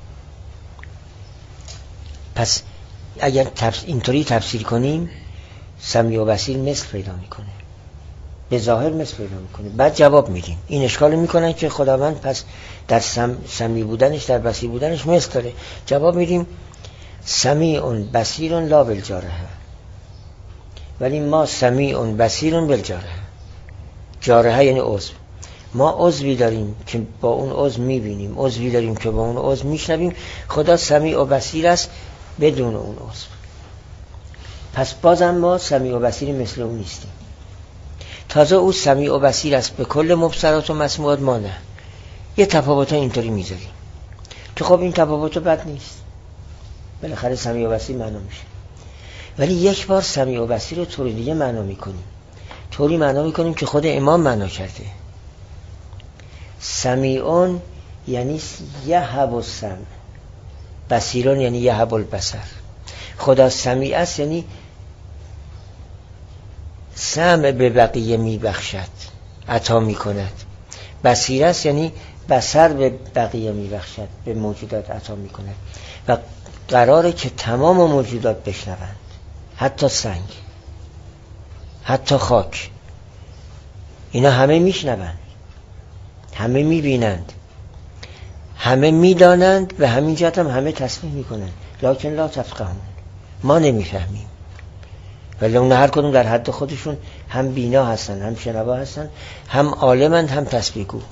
پس اگر اینطوری تفسیر کنیم سمیع و بصیر مثل پیدا میکنه، به ظاهر مثل پیدا میکنه. بعد جواب میدیم، این اشکال میکنن که خداوند پس در سمیع بودنش، در بصیر بودنش مثل داره. جواب میدیم سمیعون بصیرون لا بالجارحه، ولی ما سمیعون بصیرون بالجارحه. جارحه یعنی عضو، ما عضوی داریم که با اون عضو میبینیم، عضوی داریم که با اون عضو میشنویم. خدا سمیع و بصیر است بدون اون عضو. پس بازم ما سمیع و بصیر مثل اون نیستیم. تازه او سمیع و بصیر است به کل مبصرات و مسموعات، ما نه. یه تفاوت اینطوری میذاریم که خب این تفاوت بد نیست، بالاخره سمیع و بصیر معنا میشه. ولی یک بار سمیع و بصیر رو طور دیگه معنا میکنیم، طوری معنا میکنیم که خود امام معنا کرده. سمیعون یعنی یهب السمع، بصیرون یعنی یهب البصر. خدا سمیع است یعنی سمع به بقیه میبخشد، عطا میکند. بصیر است یعنی بصر به بقیه میبخشد، به موجودات عطا میکند. و قراره که تمام موجودات بشنوند، حتی سنگ، حتی خاک، اینا همه میشنوند، همه میبینند، همه میدانند، به همین جهت هم همه تسبیح میکنند. لکن لا تفقهون، ما نمیفهمیم. ولی اون هر کدوم در حد خودشون هم بینا هستن، هم شنوا هستن، هم عالمند، هم تسبیح گو.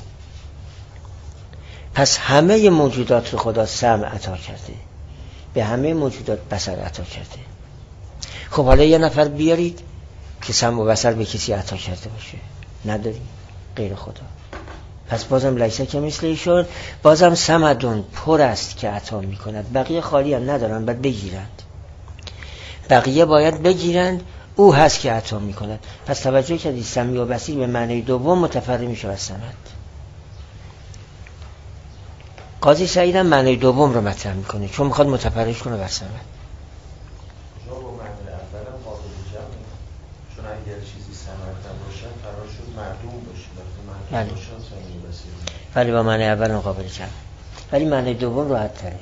پس همه موجودات رو خدا سمع عطا کرده، به همه موجودات بصر عطا کرده. خب حالا یه نفر بیارید که سمع و بصر به کسی عطا کرده باشه، نداریم غیر خدا. پس بازم لیسه که مثل ایشون، بازم سمدون پر است که عطا میکند، بقیه خالی هم ندارن، باید بگیرند، بقیه باید بگیرند، او هست که عطا میکند. پس توجه کردید سمیع و بصیر به معنی دوم متفرع میشه از سمد. قاضی سعید هم معنی دوم رو مطرح میکنه چون میخواد متفرعش کنه بر سمد. جا با معنی اول هم قابل جمعه، چون اگر چیزی سمد نباشن قرار شد معدوم باشه، وقتی معدوم باشن سمیع و بصیر. ولی با معنی اول هم قابل جمعه، ولی معنی دوم راحت تره.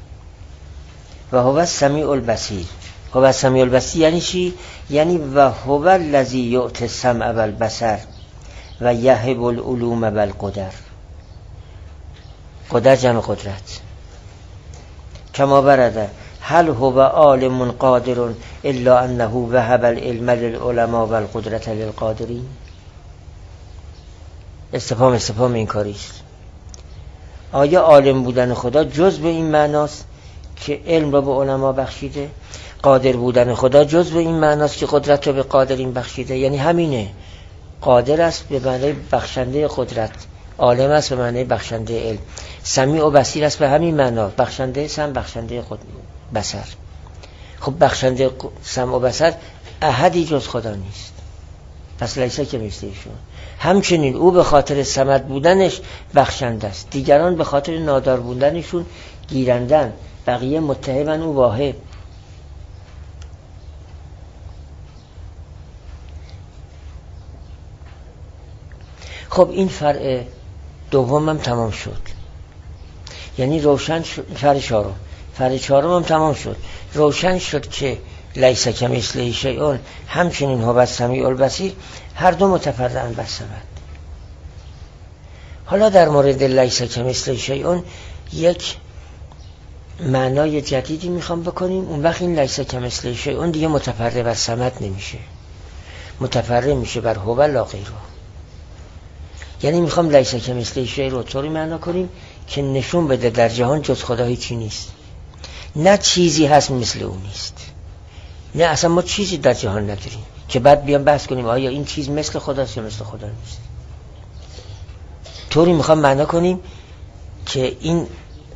و هو السمیع البصیر. هو السمیع البصیر یعنی چی؟ یعنی و هو الذی یؤتی السمع والبصر و یهب العلوم والقدر. قدر جمع قدرت. کما برده هل هو عالم قادر الا انه وهب العلم للعلماء والقدرت للقادرین. استفهام این کاریست. آیا عالم بودن خدا جز به این معناست که علم را به علما بخشیده؟ قادر بودن خدا جز به این معناست که قدرت را به قادرین بخشیده؟ یعنی همینه، قادر است به معنی بخشنده قدرت، عالم است به معنی بخشنده علم، سمیع و بصیر است به همین معنا، بخشنده سمع، بخشنده بصر. خب بخشنده سمع و بصر احدی جز خدا نیست، پس لیسه که مثل ایشون. همچنین او به خاطر صمد بودنش بخشنده است، دیگران به خاطر نادار بودنشون گیرندن، بقیه متهمن او واهب. خب این فرع دوم هم تمام شد، یعنی روشن شد. فرع چهارم هم تمام شد، روشن شد که لیس کمثله شیء، همچنین هو السمیع البصیر، هر دو متفرعن بر صمد. حالا در مورد لیس کمثله شیء یک معنای جدیدی میخوام بکنیم، اون وقت این لیس کمثله شیء اون دیگه متفرع بر صمد نمیشه، متفرع میشه بر هو لا غیره. یعنی میخوام لیس کمثله شیء رو طوری معنا کنیم که نشون بده در جهان جز خدا هیچی نیست، نه چیزی هست مثل اون نیست، نه اصلا ما چیزی در جهان نداریم که بعد بیام بحث کنیم آیا این چیز مثل خداست یا مثل خدا نیست. طوری میخوام معنا کنیم که این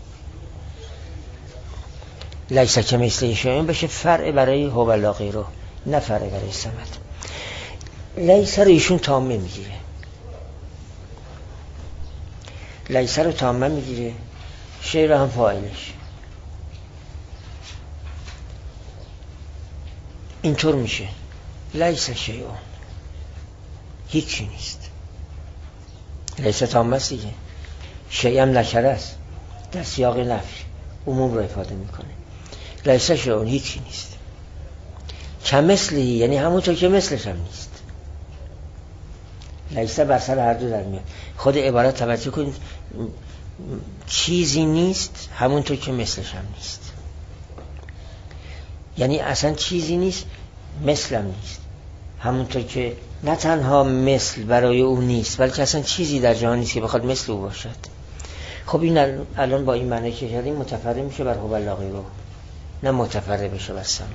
لیس کمثله شیء بشه فرع برای هو لا غیره، نه فرع برای صمد. لیس رو ایشون تامه میگیره، لیس رو تامه میگیره، شیء رو هم فاعلش. اینطور میشه لیس شیء، هیچی نیست. لیس تامه است دیگه، شیء هم نکره است، در سیاق نفی عموم رو افاده میکنه. لیس شیء هیچی نیست. کمثلی یعنی همونطور که مثلش هم نیست. لیس بر سر هر دو در میاد. خود عبارت توجه کنید، چیزی نیست همونطور که مثلش هم نیست، یعنی اصلا چیزی نیست مثلم نیست، همونطور که نه تنها مثل برای او نیست بلکه اصلا چیزی در جهان نیست که بخواد مثل او باشد. خب این الان با این معنی که کردیم متفرع میشه بر هو لا غیره، نه متفرع بشه بر صمد.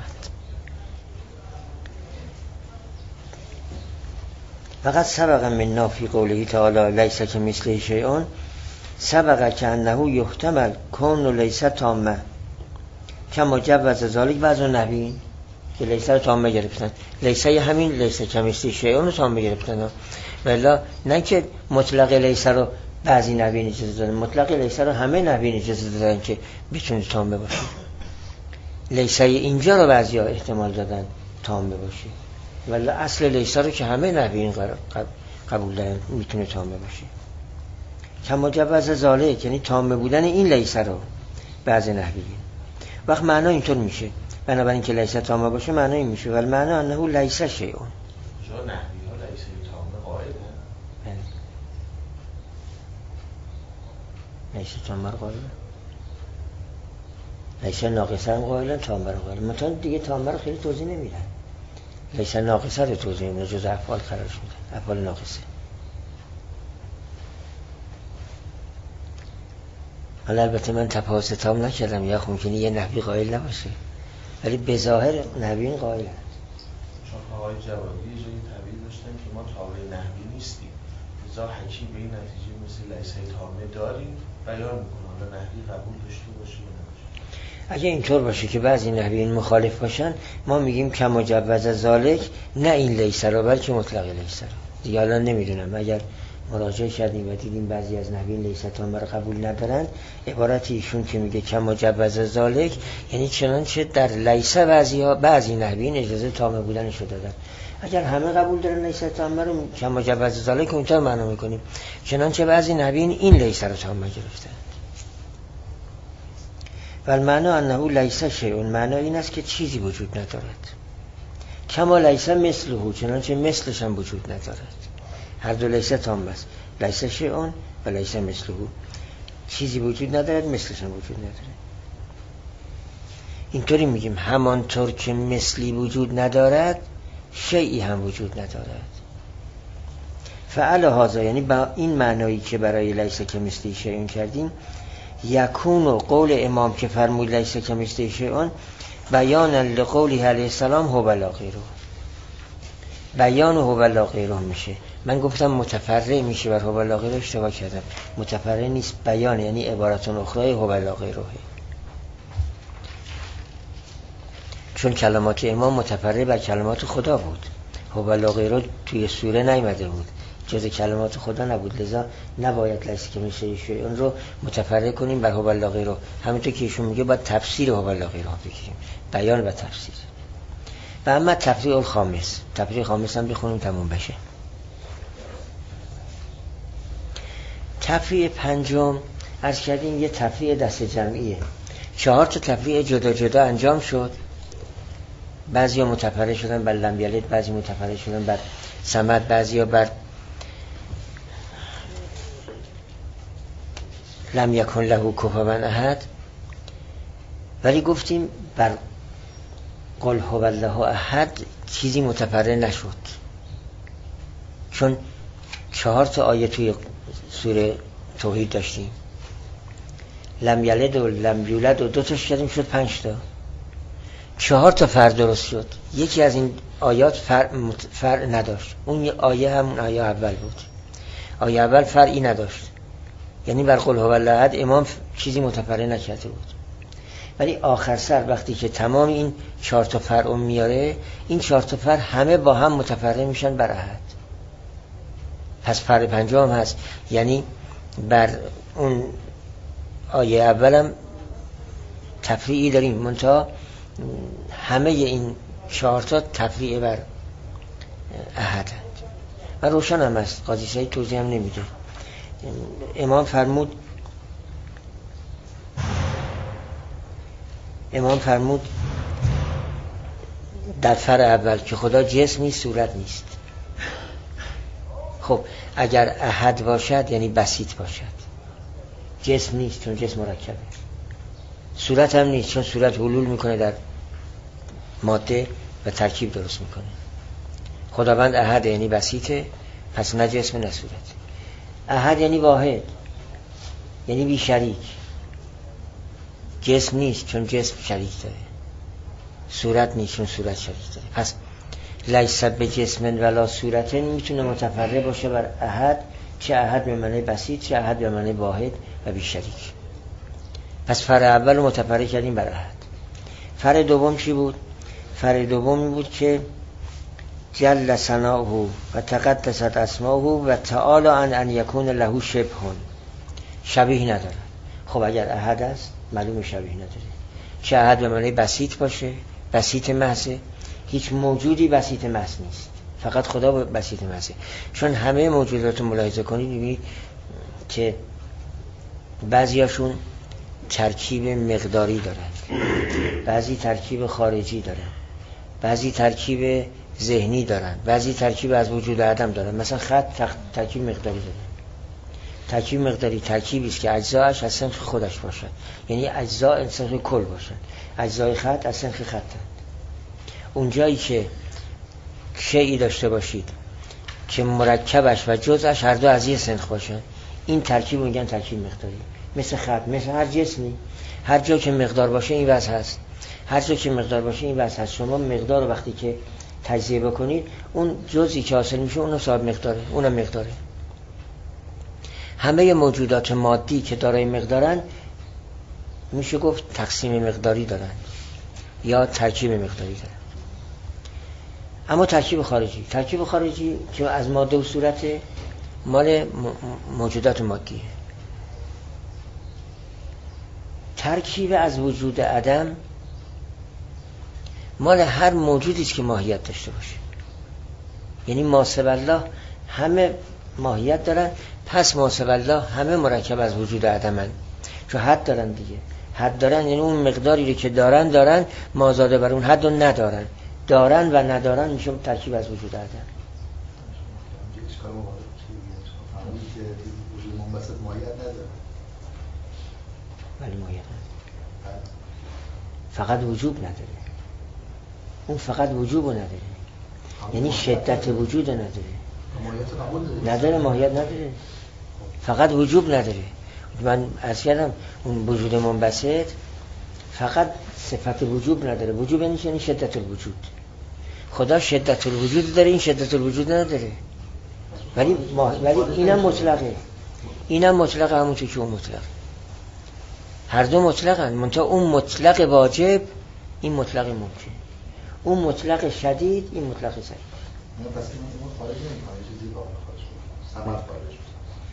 فقط سبق من فی قوله تعالی لیس کمثله شیء سبق که انه یحتمل کون لیس تامه کما جوز ذلک بعض النحویین که لیس رو تامه گرفتن، لیس همین لیس کمثله شیء رو تامه گرفتن، ولی نه که مطلق لیس رو بعضی نحویین اجازه دادن، مطلق لیس رو همه نحویین اجازه دادن که بتونه تامه باشه. لیس اینجا رو بعضی ها احتمال دادن تامه باشه، ولی اصل لیس رو که همه نحویین قبول دارن میتونه تامه باشه. کما جوز ذلک یعنی تامه بودن این لیس رو بعضی نحویین. وقت معنا اینطور میشه، بنابراین که لیس تامه باشه معنا این میشه، ولی معنا انه لیس شیء. جا نحوی ها لیس تامه قائله؟ لیس تامه رو قائله، لیس ناقصه هم قائله، تامه رو قائله. مثلا دیگه تامه رو خیلی توضیح نمیدن، لیس ناقصه رو توضیح میدن، جز افعال قرارش میدن، افعال ناقصه. حالا البته من تفاوت تام نکردم، یا ممکنه یه نحوی قائل نباشه، ولی به ظاهر نحویین قائل هست. چون آقای جوادی یه جایی تعبیر داشتن که ما تابع نحوی نیستیم، لذا حکیم به این نتیجه مثل لیس تامه داریم بیان میکنه، حالا نحوی قبول داشته باشه یا نباشه. اگه اینطور باشه که بعضی نحویین مخالف باشن، ما میگیم کما جوز ذلک، نه این لیس رو بلکه مطلق لیس رو. دیگه الان نمیدونم، اگر مراجعه کردیم و دیدیم بعضی از نحویین لیس تامه رو قبول ندارن، عبارت ایشون که میگه کما جوز ذلک یعنی چنانچه در لیس بعضی نحویین اجازه تامه بودنش رو دادن. اگر همه قبول دارن لیس تامه رو کما جوز ذلک اونطور معنا میکنیم چنانچه بعضی نحویین این لیس رو تامه گرفتن. ولی معنا انه لیس شیء، معنا این است که چیزی وجود ندارد. کما لیس مثله، چنانچه مثلش هم وجود ندارد. هر دو لیس تام است، لیس شیء و لیس مثله، چیزی وجود ندارد مثلش هم وجود ندارد. اینطوری میگیم همانطور که مثلی وجود ندارد شیئی هم وجود ندارد. فعل هذا یعنی با این معنایی که برای لیس کمثله شیء کردیم، یکون و قول امام که فرمود لیس کمثله شیء بیان لقوله علیه السلام هو لا غیره، بیان هو لا غیره میشه. من گفتم متفرع میشه بر هو لا غیره، اشتباه کردم، متفرع نیست، بیان یعنی عبارت اخرى هو لا غیره، چون کلمات امام متفرع بر کلمات خدا بود، هو لا غیره توی سوره نیامده بود، جز کلمات خدا نبود، لذا نباید لیس کمثله شیء اون رو متفرع کنیم بر هو لا غیره. همونطور که ایشون میگه باید تفسیر هو لا غیره بگیریم، بیان و تفسیر. و اما تفریع الخامس، تفریع خامس هم بخونیم تموم بشه. تفریع پنجم عرض کردیم یه تفریع دست جمعیه، 4 تا تفریع جدا جدا انجام شد. بعضی ها متفرع شدن بر لم یلد، بعضی متفرع شدن بر صمد، بعضی ها بر لم یکن له کفوا احد. ولی گفتیم بر قل هو الله احد چیزی متفرع نشد، چون 4 تا آیه توی سوره توحید داشتیم، لم یلد و لم یولد و 2 تاش کردیم شد 5 تا، 4 تا فرع درست شد. یکی از این آیات فرع نداشت، اون آیه همون آیه اول بود، آیه اول فرعی نداشت، یعنی بر قل هو الله احد امام چیزی متفرع نکرده بود. ولی آخر سر وقتی که تمام این 4 تا فرع میاره، این 4 تا فرع همه با هم متفرع میشن بر احد. پس فرع پنجم هست، یعنی بر اون آیه اولم تفریعی داریم، منتها همه این 4 تا تفریع بر احد هست و روشن هم هست، قاضی سعید توضیح هم نمیده. امام فرمود در فرع اول که خدا جسم نیست، صورت نیست. خب اگر احد باشد یعنی بسیط باشد، جسم نیست چون جسم مرکبه، صورت هم نیست چون صورت حلول میکنه در ماده و ترکیب درست میکنه. خداوند احد یعنی بسیطه، پس نه جسم نه صورت. احد یعنی واحد، یعنی بی شریک، جسم نیست چون جسم شریک داره، صورت نیست چون صورت شریک داره. پس لیس بجسم ولا صورت میتونه متفرع باشه بر احد، چه احد به معنی بسیط، چه احد به معنی واحد و بی شریک. پس فرع اول رو متفرع کردیم بر احد. فرع دوم چی بود؟ فرع دومی بود که جل ثناؤه و تقدست اسماؤه و تعالی عن ان یکون له شبه، شبیه نداره. خب اگر احد است معلوم شبیه نداره، چه احد به معنی بسیط باشه، بسیط محضه، هیچ موجودی بسیط محض نیست، فقط خدا بسیط محضه. چون همه موجودات رو ملاحظه کنید می‌بینید که بعضیاشون ترکیب مقداری دارن، بعضی ترکیب خارجی دارن، بعضی ترکیب ذهنی دارن، بعضی ترکیب از وجود عدم دارن. مثلا خط ترکیب مقداری داره. ترکیب مقداری ترکیبی است که اجزاش از سنخ خودش باشد، یعنی اجزا از سنخ کل باشن. اجزای خط از سنخ خطند. اونجایی که شیئی داشته باشید که مرکبش و جزءش هر دو از یه سنخ باشن، این ترکیب میگن ترکیب مقداری. مثل خط، مثل هر جسمی، هر جا که مقدار باشه این وضع هست، هر جا که مقدار باشه این وضع هست. شما مقدار رو وقتی که تجزیه بکنید، اون جزئی که حاصل میشه اونم صاحب مقداره، اونم مقداره. همه موجودات مادی که دارای مقدارن میشه گفت تقسیم مقداری دارن یا ترکیب مقداری دارن. اما ترکیب خارجی که از ماده و صورت مال موجودات مادیه. ترکیب از وجود عدم مال هر موجودی است که ماهیت داشته باشه. یعنی ما سوی الله همه ماهیت دارن، پس ما سوی الله همه مرکب از وجود عدمن، چون حد دارن دیگه. حد دارن یعنی اون مقداری رو که دارن ما زاده بر اون حد رو ندارن، دارن و ندارن میشه ترکیب از وجود عدم. اشکال مبارک فهمید که وجود منبسط ماهیت نداره. ولی ماهیت نداره، فقط وجوب نداره. اون فقط وجوب نداره، یعنی شدت وجود نداره، ماهیت نداره، فقط وجوب نداره. من عرض کردم اون وجود منبسط فقط صفت وجوب نداره. وجوب یعنی شدت الوجود. خدا شدت الوجود داره، این شدت الوجود نداره. ولی اینم مطلقه همون که اون مطلقه. هر دو مطلقن، منتها اون مطلق واجب، این مطلق ممکن. اون مطلق شدید، این مطلق ضعیف. نه پس این خارج نمی‌کنه، چیزی با خارج می‌کنه. سبب خارج می‌کنه.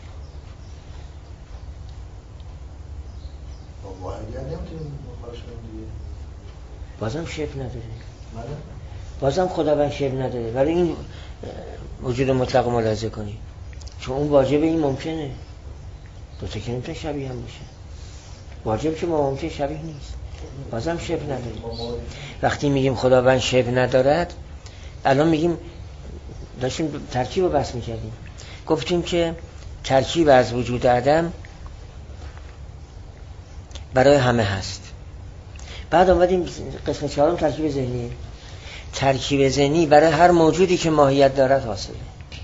با واحدیت نمی‌تونیم خارج کنیم دیگه. بازم شبه نداره. بله. بازم خداوند شبه نداره. ولی این وجود مطلق ملاحظه کنید. چون اون واجب این ممکنه. دو تا که نمی‌تونه شبیه هم باشه. واجب که ممکن شبیه نیست. بازم شبه نداره. وقتی میگیم خداوند شبه ندارد، الان میگیم داشتیم ترکیب رو بحث میکردیم، گفتیم که ترکیب از وجود عدم برای همه هست. بعد آمدیم قسم چهارم ترکیب ذهنی. ترکیب ذهنی برای هر موجودی که ماهیت دارد حاصله،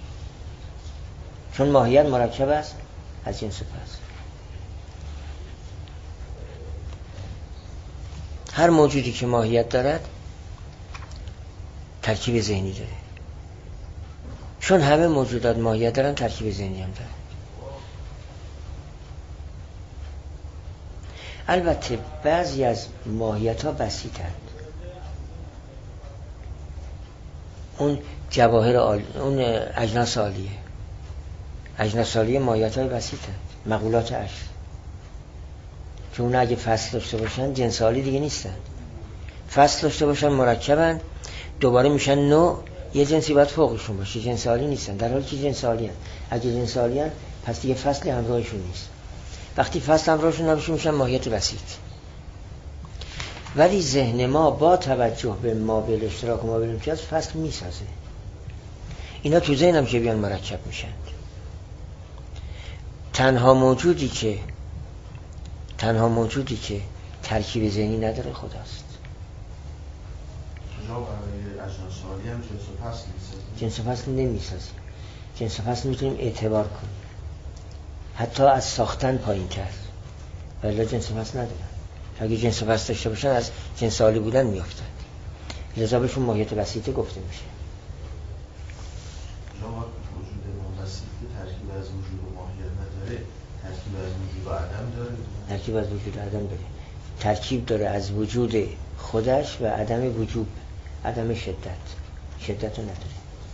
چون ماهیت مرکب است از جنس پس. هر موجودی که ماهیت دارد ترکیب ذهنی داره، چون همه موجودات ماهیت دارن ترکیب ذهنی هم داره. البته بعضی از ماهیت ها بسیطند، اون جواهر اون اجناس عالیه، اجناس عالیه ماهیت های بسیطند، مقولات عشر که اون اگه فصل داشته باشن جنس عالی دیگه نیستن، فصل داشته باشن مرکبن دوباره میشن نوع، یه جنسی باید فوقشون باشه، جنس عالی نیستن، در حالی که جنس عالی هن. اگه جنس عالی هن پس دیگه فصلی همراهشون نیست، وقتی فصل همراهشون نباشه میشن ماهیت بسیط. ولی ذهن ما با توجه به ما به اشتراک و ما به امتیاز فصل میسازه، اینا تو ذهنم که بیان مرکب میشن. تنها موجودی که ترکیب ذهنی نداره خداست. شما برای اجناس عالی هم جنس و فصل میسازید؟ جنس و فصل نمیسازیم، جنس و فصل میتونیم اعتبار کنیم، حتی از ساختن پایین تر، ولی جنس و فصل ندارن. اگه جنس و فصل داشته باشن از جنس عالی بودن میافتن، لذا بهشون ماهیت بسیطه گفته میشه. شما وجود ما بسیط ترکیب از وجود و ماهیت نداره، ترکیب از وجود و عدم داره؟ ترکیب از وجود و عدم داره، ترکیب داره از وجود خودش و عدم وجود، عدم شدت رو نداره.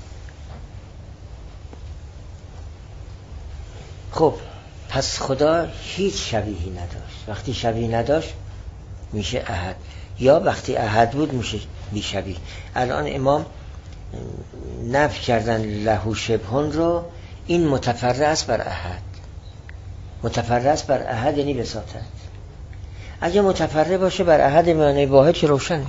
خب پس خدا هیچ شبیهی نداشت، وقتی شبیه نداشت میشه احد، یا وقتی احد بود میشه بی شبیه. الان امام نفی کردن له شبهن رو، این متفرع است بر احد، متفرع است بر احد یعنی بساطت. اگه متفرع باشه بر احد معنی واحد که روشنه.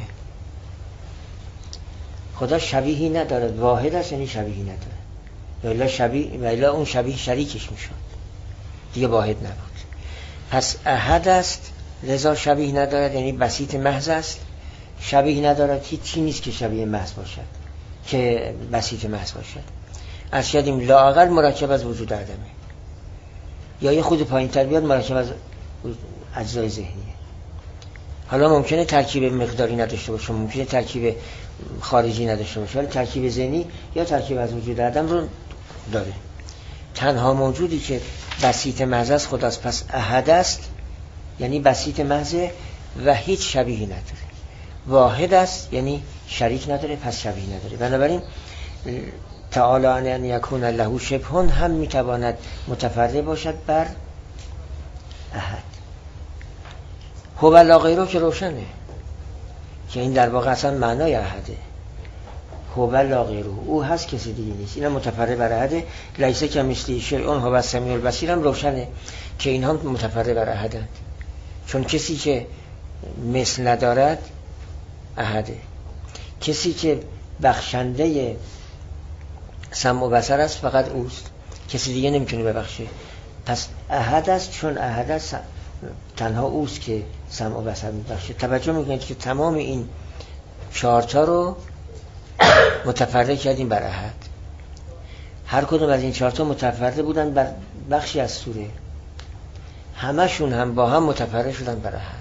خدا شبیهی نداره، واحد است یعنی شبیهی نداره، ولی اون شبیه شریکش میشد دیگه واحد نبود. پس احد است لذا شبیه ندارد، یعنی بسیط محض است. شبیه ندارد هیچی نیست که شبیه محض باشد، که بسیط محض باشد. از شدیم لااقل مرکب از وجود عدمه، یا یه خود پایین تر بیاد مرکب از اجزای ذهنیه. حالا ممکنه ترکیب مقداری نداشته باشه، ممکنه ترکیب خارجی نداشته باشه، ولی ترکیب ذهنی یا ترکیب از وجود عدم رو داره. تنها موجودی که بسیط محض است خداست، پس احد است یعنی بسیط محض و هیچ شبیهی نداره. واحد است یعنی شریک نداره، پس شبیه نداره. بنابراین تعالی ان یکون له شبهن هم میتواند متفرع باشد بر احد. هو لا غیره که روشنه که این در واقع اصلا معنای احده. هو لا غیره، او هست کسی دیگه نیست، اینا متفرع بر احده. لیس کمثله شیء هو السمیع البصیر هم روشنه که اینها متفرع بر احدند، چون کسی که مثل ندارد احده، کسی که بخشنده سمع و بصر است فقط اوست، کسی دیگه نمیتونه ببخشه. پس احد است، چون احد است تنها اوست که سمع و بصر میبخشه. توجه میکنید که تمام این چهارتا رو متفرع کردیم بر احد. هر کدوم از این چهارتا متفرع بودن بر بخشی از سوره، همشون هم با هم متفرع شدن بر احد.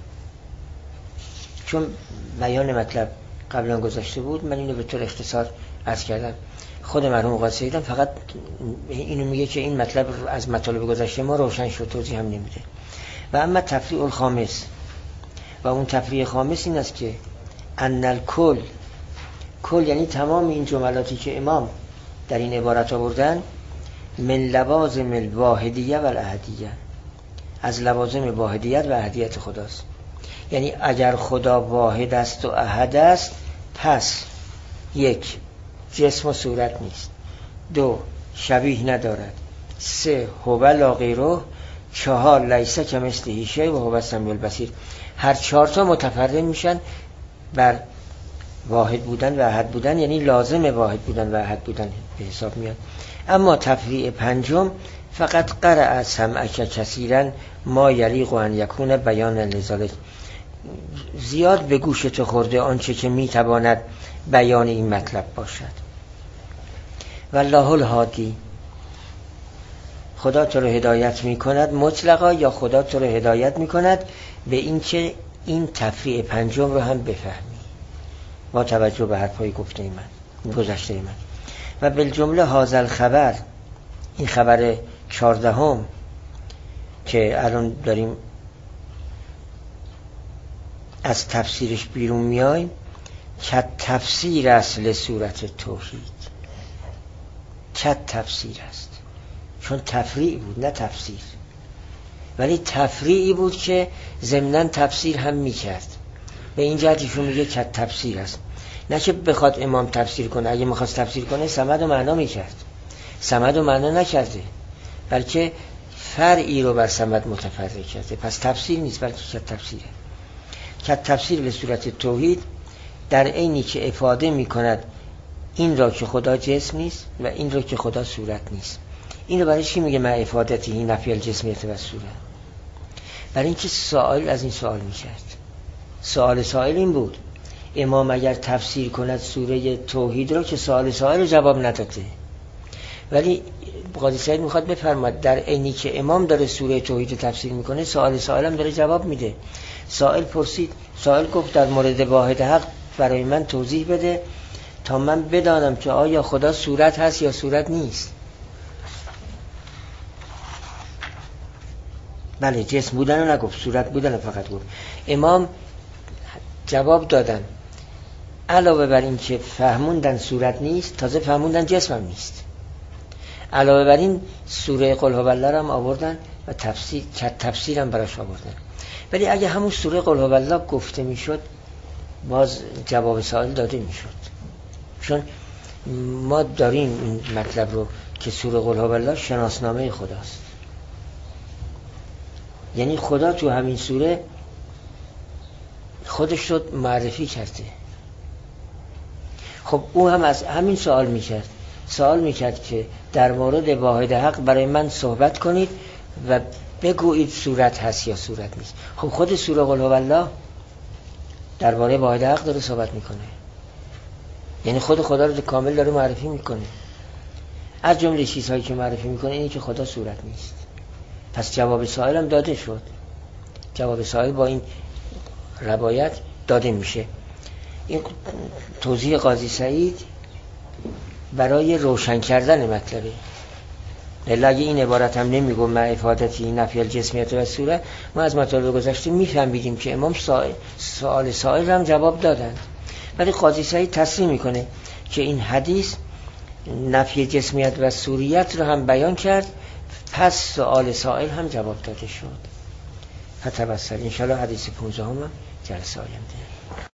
چون بیان مطلب قبلا گذاشته بود، من اینو به طور اختصار عرض کردم. خود مرحوم قادسی دیدم فقط اینو میگه که این مطلب از مطالب گذشته ما روشن شد، توضیح هم نمیده. و اما تفریع الخامس، و اون تفریع خامس این است که ان الکل، کل یعنی تمام این جملاتی که امام در این عبارت آوردن، من لوازم الواحدیه و الاحدیه، از لوازم واحدیت و احدیت خداست. یعنی اگر خدا واحد است و احد است، پس یک، جسم و صورت نیست، دو، شبیه ندارد، سه، هو لا غیره، چهار، لیس کمثله شیء و هو السمیع البصیر. هر چهار تا متفرع میشن بر واحد بودن و احد بودن، یعنی لازم واحد بودن و احد بودن به حساب میاد. اما تفریع پنجم، فقط قرأ سمعک کثیرا ما یلیق ان یکون بیان لذالک، زیاد به گوش تو خورده آنچه که میتواند بیان این مطلب باشد. والله الهادی، خدا تو رو هدایت میکند مطلقا، یا خدا تو رو هدایت میکند به این که این تفریع پنجم رو هم بفهمی با توجه به حرفای گفته من گذشته من. و بالجمله هذا الخبر، این خبر 14 که الان داریم از تفسیرش بیرون میایم، که تفسیر اصل صورت توحید، که تفسیر است، چون تفریع بود نه تفسیر، ولی تفریعی بود که ضمناً تفسیر هم میکرد. به این جهت ایشون میگه که تفسیر است، نه که بخواد امام تفسیر کنه. اگه میخواست تفسیر کنه صمد و معنا میکرد، صمد و معنا نکرده، بلکه فرعی رو بر صمد متفرق کرده. پس تفسیر نیست بلکه که تفسیره. که تفسیر به صورت توحید در عینی که افاده میکند این را که خدا جسم نیست و این را که خدا صورت نیست. این رو برای چی میگه مع افادتی نفی الجسمیت و صورت؟ برای اینکه سائل از این سوال میکرد. سائل این بود امام اگر تفسیر کند سوره توحید رو، که سائل جواب نداده، ولی قاضی سعید میخواد بفرماد در عینی که امام داره سوره توحید رو تفسیر میکنه، سائل هم داره جواب میده. سائل پرسید، سائل گفت در مورد واحد حق برای من توضیح بده تا من بدانم که آیا خدا صورت هست یا صورت نیست. بله جسم بودن رو نگفت، صورت بودن رو فقط گفت. امام جواب دادن، علاوه بر این که فهموندن صورت نیست، تازه فهموندن جسم هم نیست. علاوه بر این سوره قل هو الله هم آوردن و تفسیر هم براش آوردن. ولی اگه همون سوره قل هو الله گفته میشد باز جواب سائل داده میشد، چون ما داریم این مطلب رو که سوره قل هو الله شناسنامه خداست. یعنی خدا تو همین سوره خودش رو معرفی کرده. خب او هم از همین سوال میکرد که در مورد واحد حق برای من صحبت کنید و بگویید صورت هست یا صورت نیست. خب خود سوره قل هو الله درباره واحد حق داره صحبت میکنه، یعنی خود خدا رو کامل داره معرفی میکنه. از جمله چیزهایی که معرفی میکنه اینه که خدا صورت نیست. پس جواب سائل هم داده شد. جواب سائل با این روایت داده میشه. این توضیح قاضی سعید برای روشن کردن مطلبه. الا اگه این عبارت هم نمیگم مع افادتی نفی الجسمیت و صورت، ما از مطالب گذشته میفهمیدیم که امام سوال سائل هم جواب دادند، ولی قاضی سعید تصریح میکنه که این حدیث نفی جسمیت و صوریت رو هم بیان کرد، پس سوال سائل هم جواب داده شد. فتبصر. انشاءالله حدیث 15 هم جلسه آینده.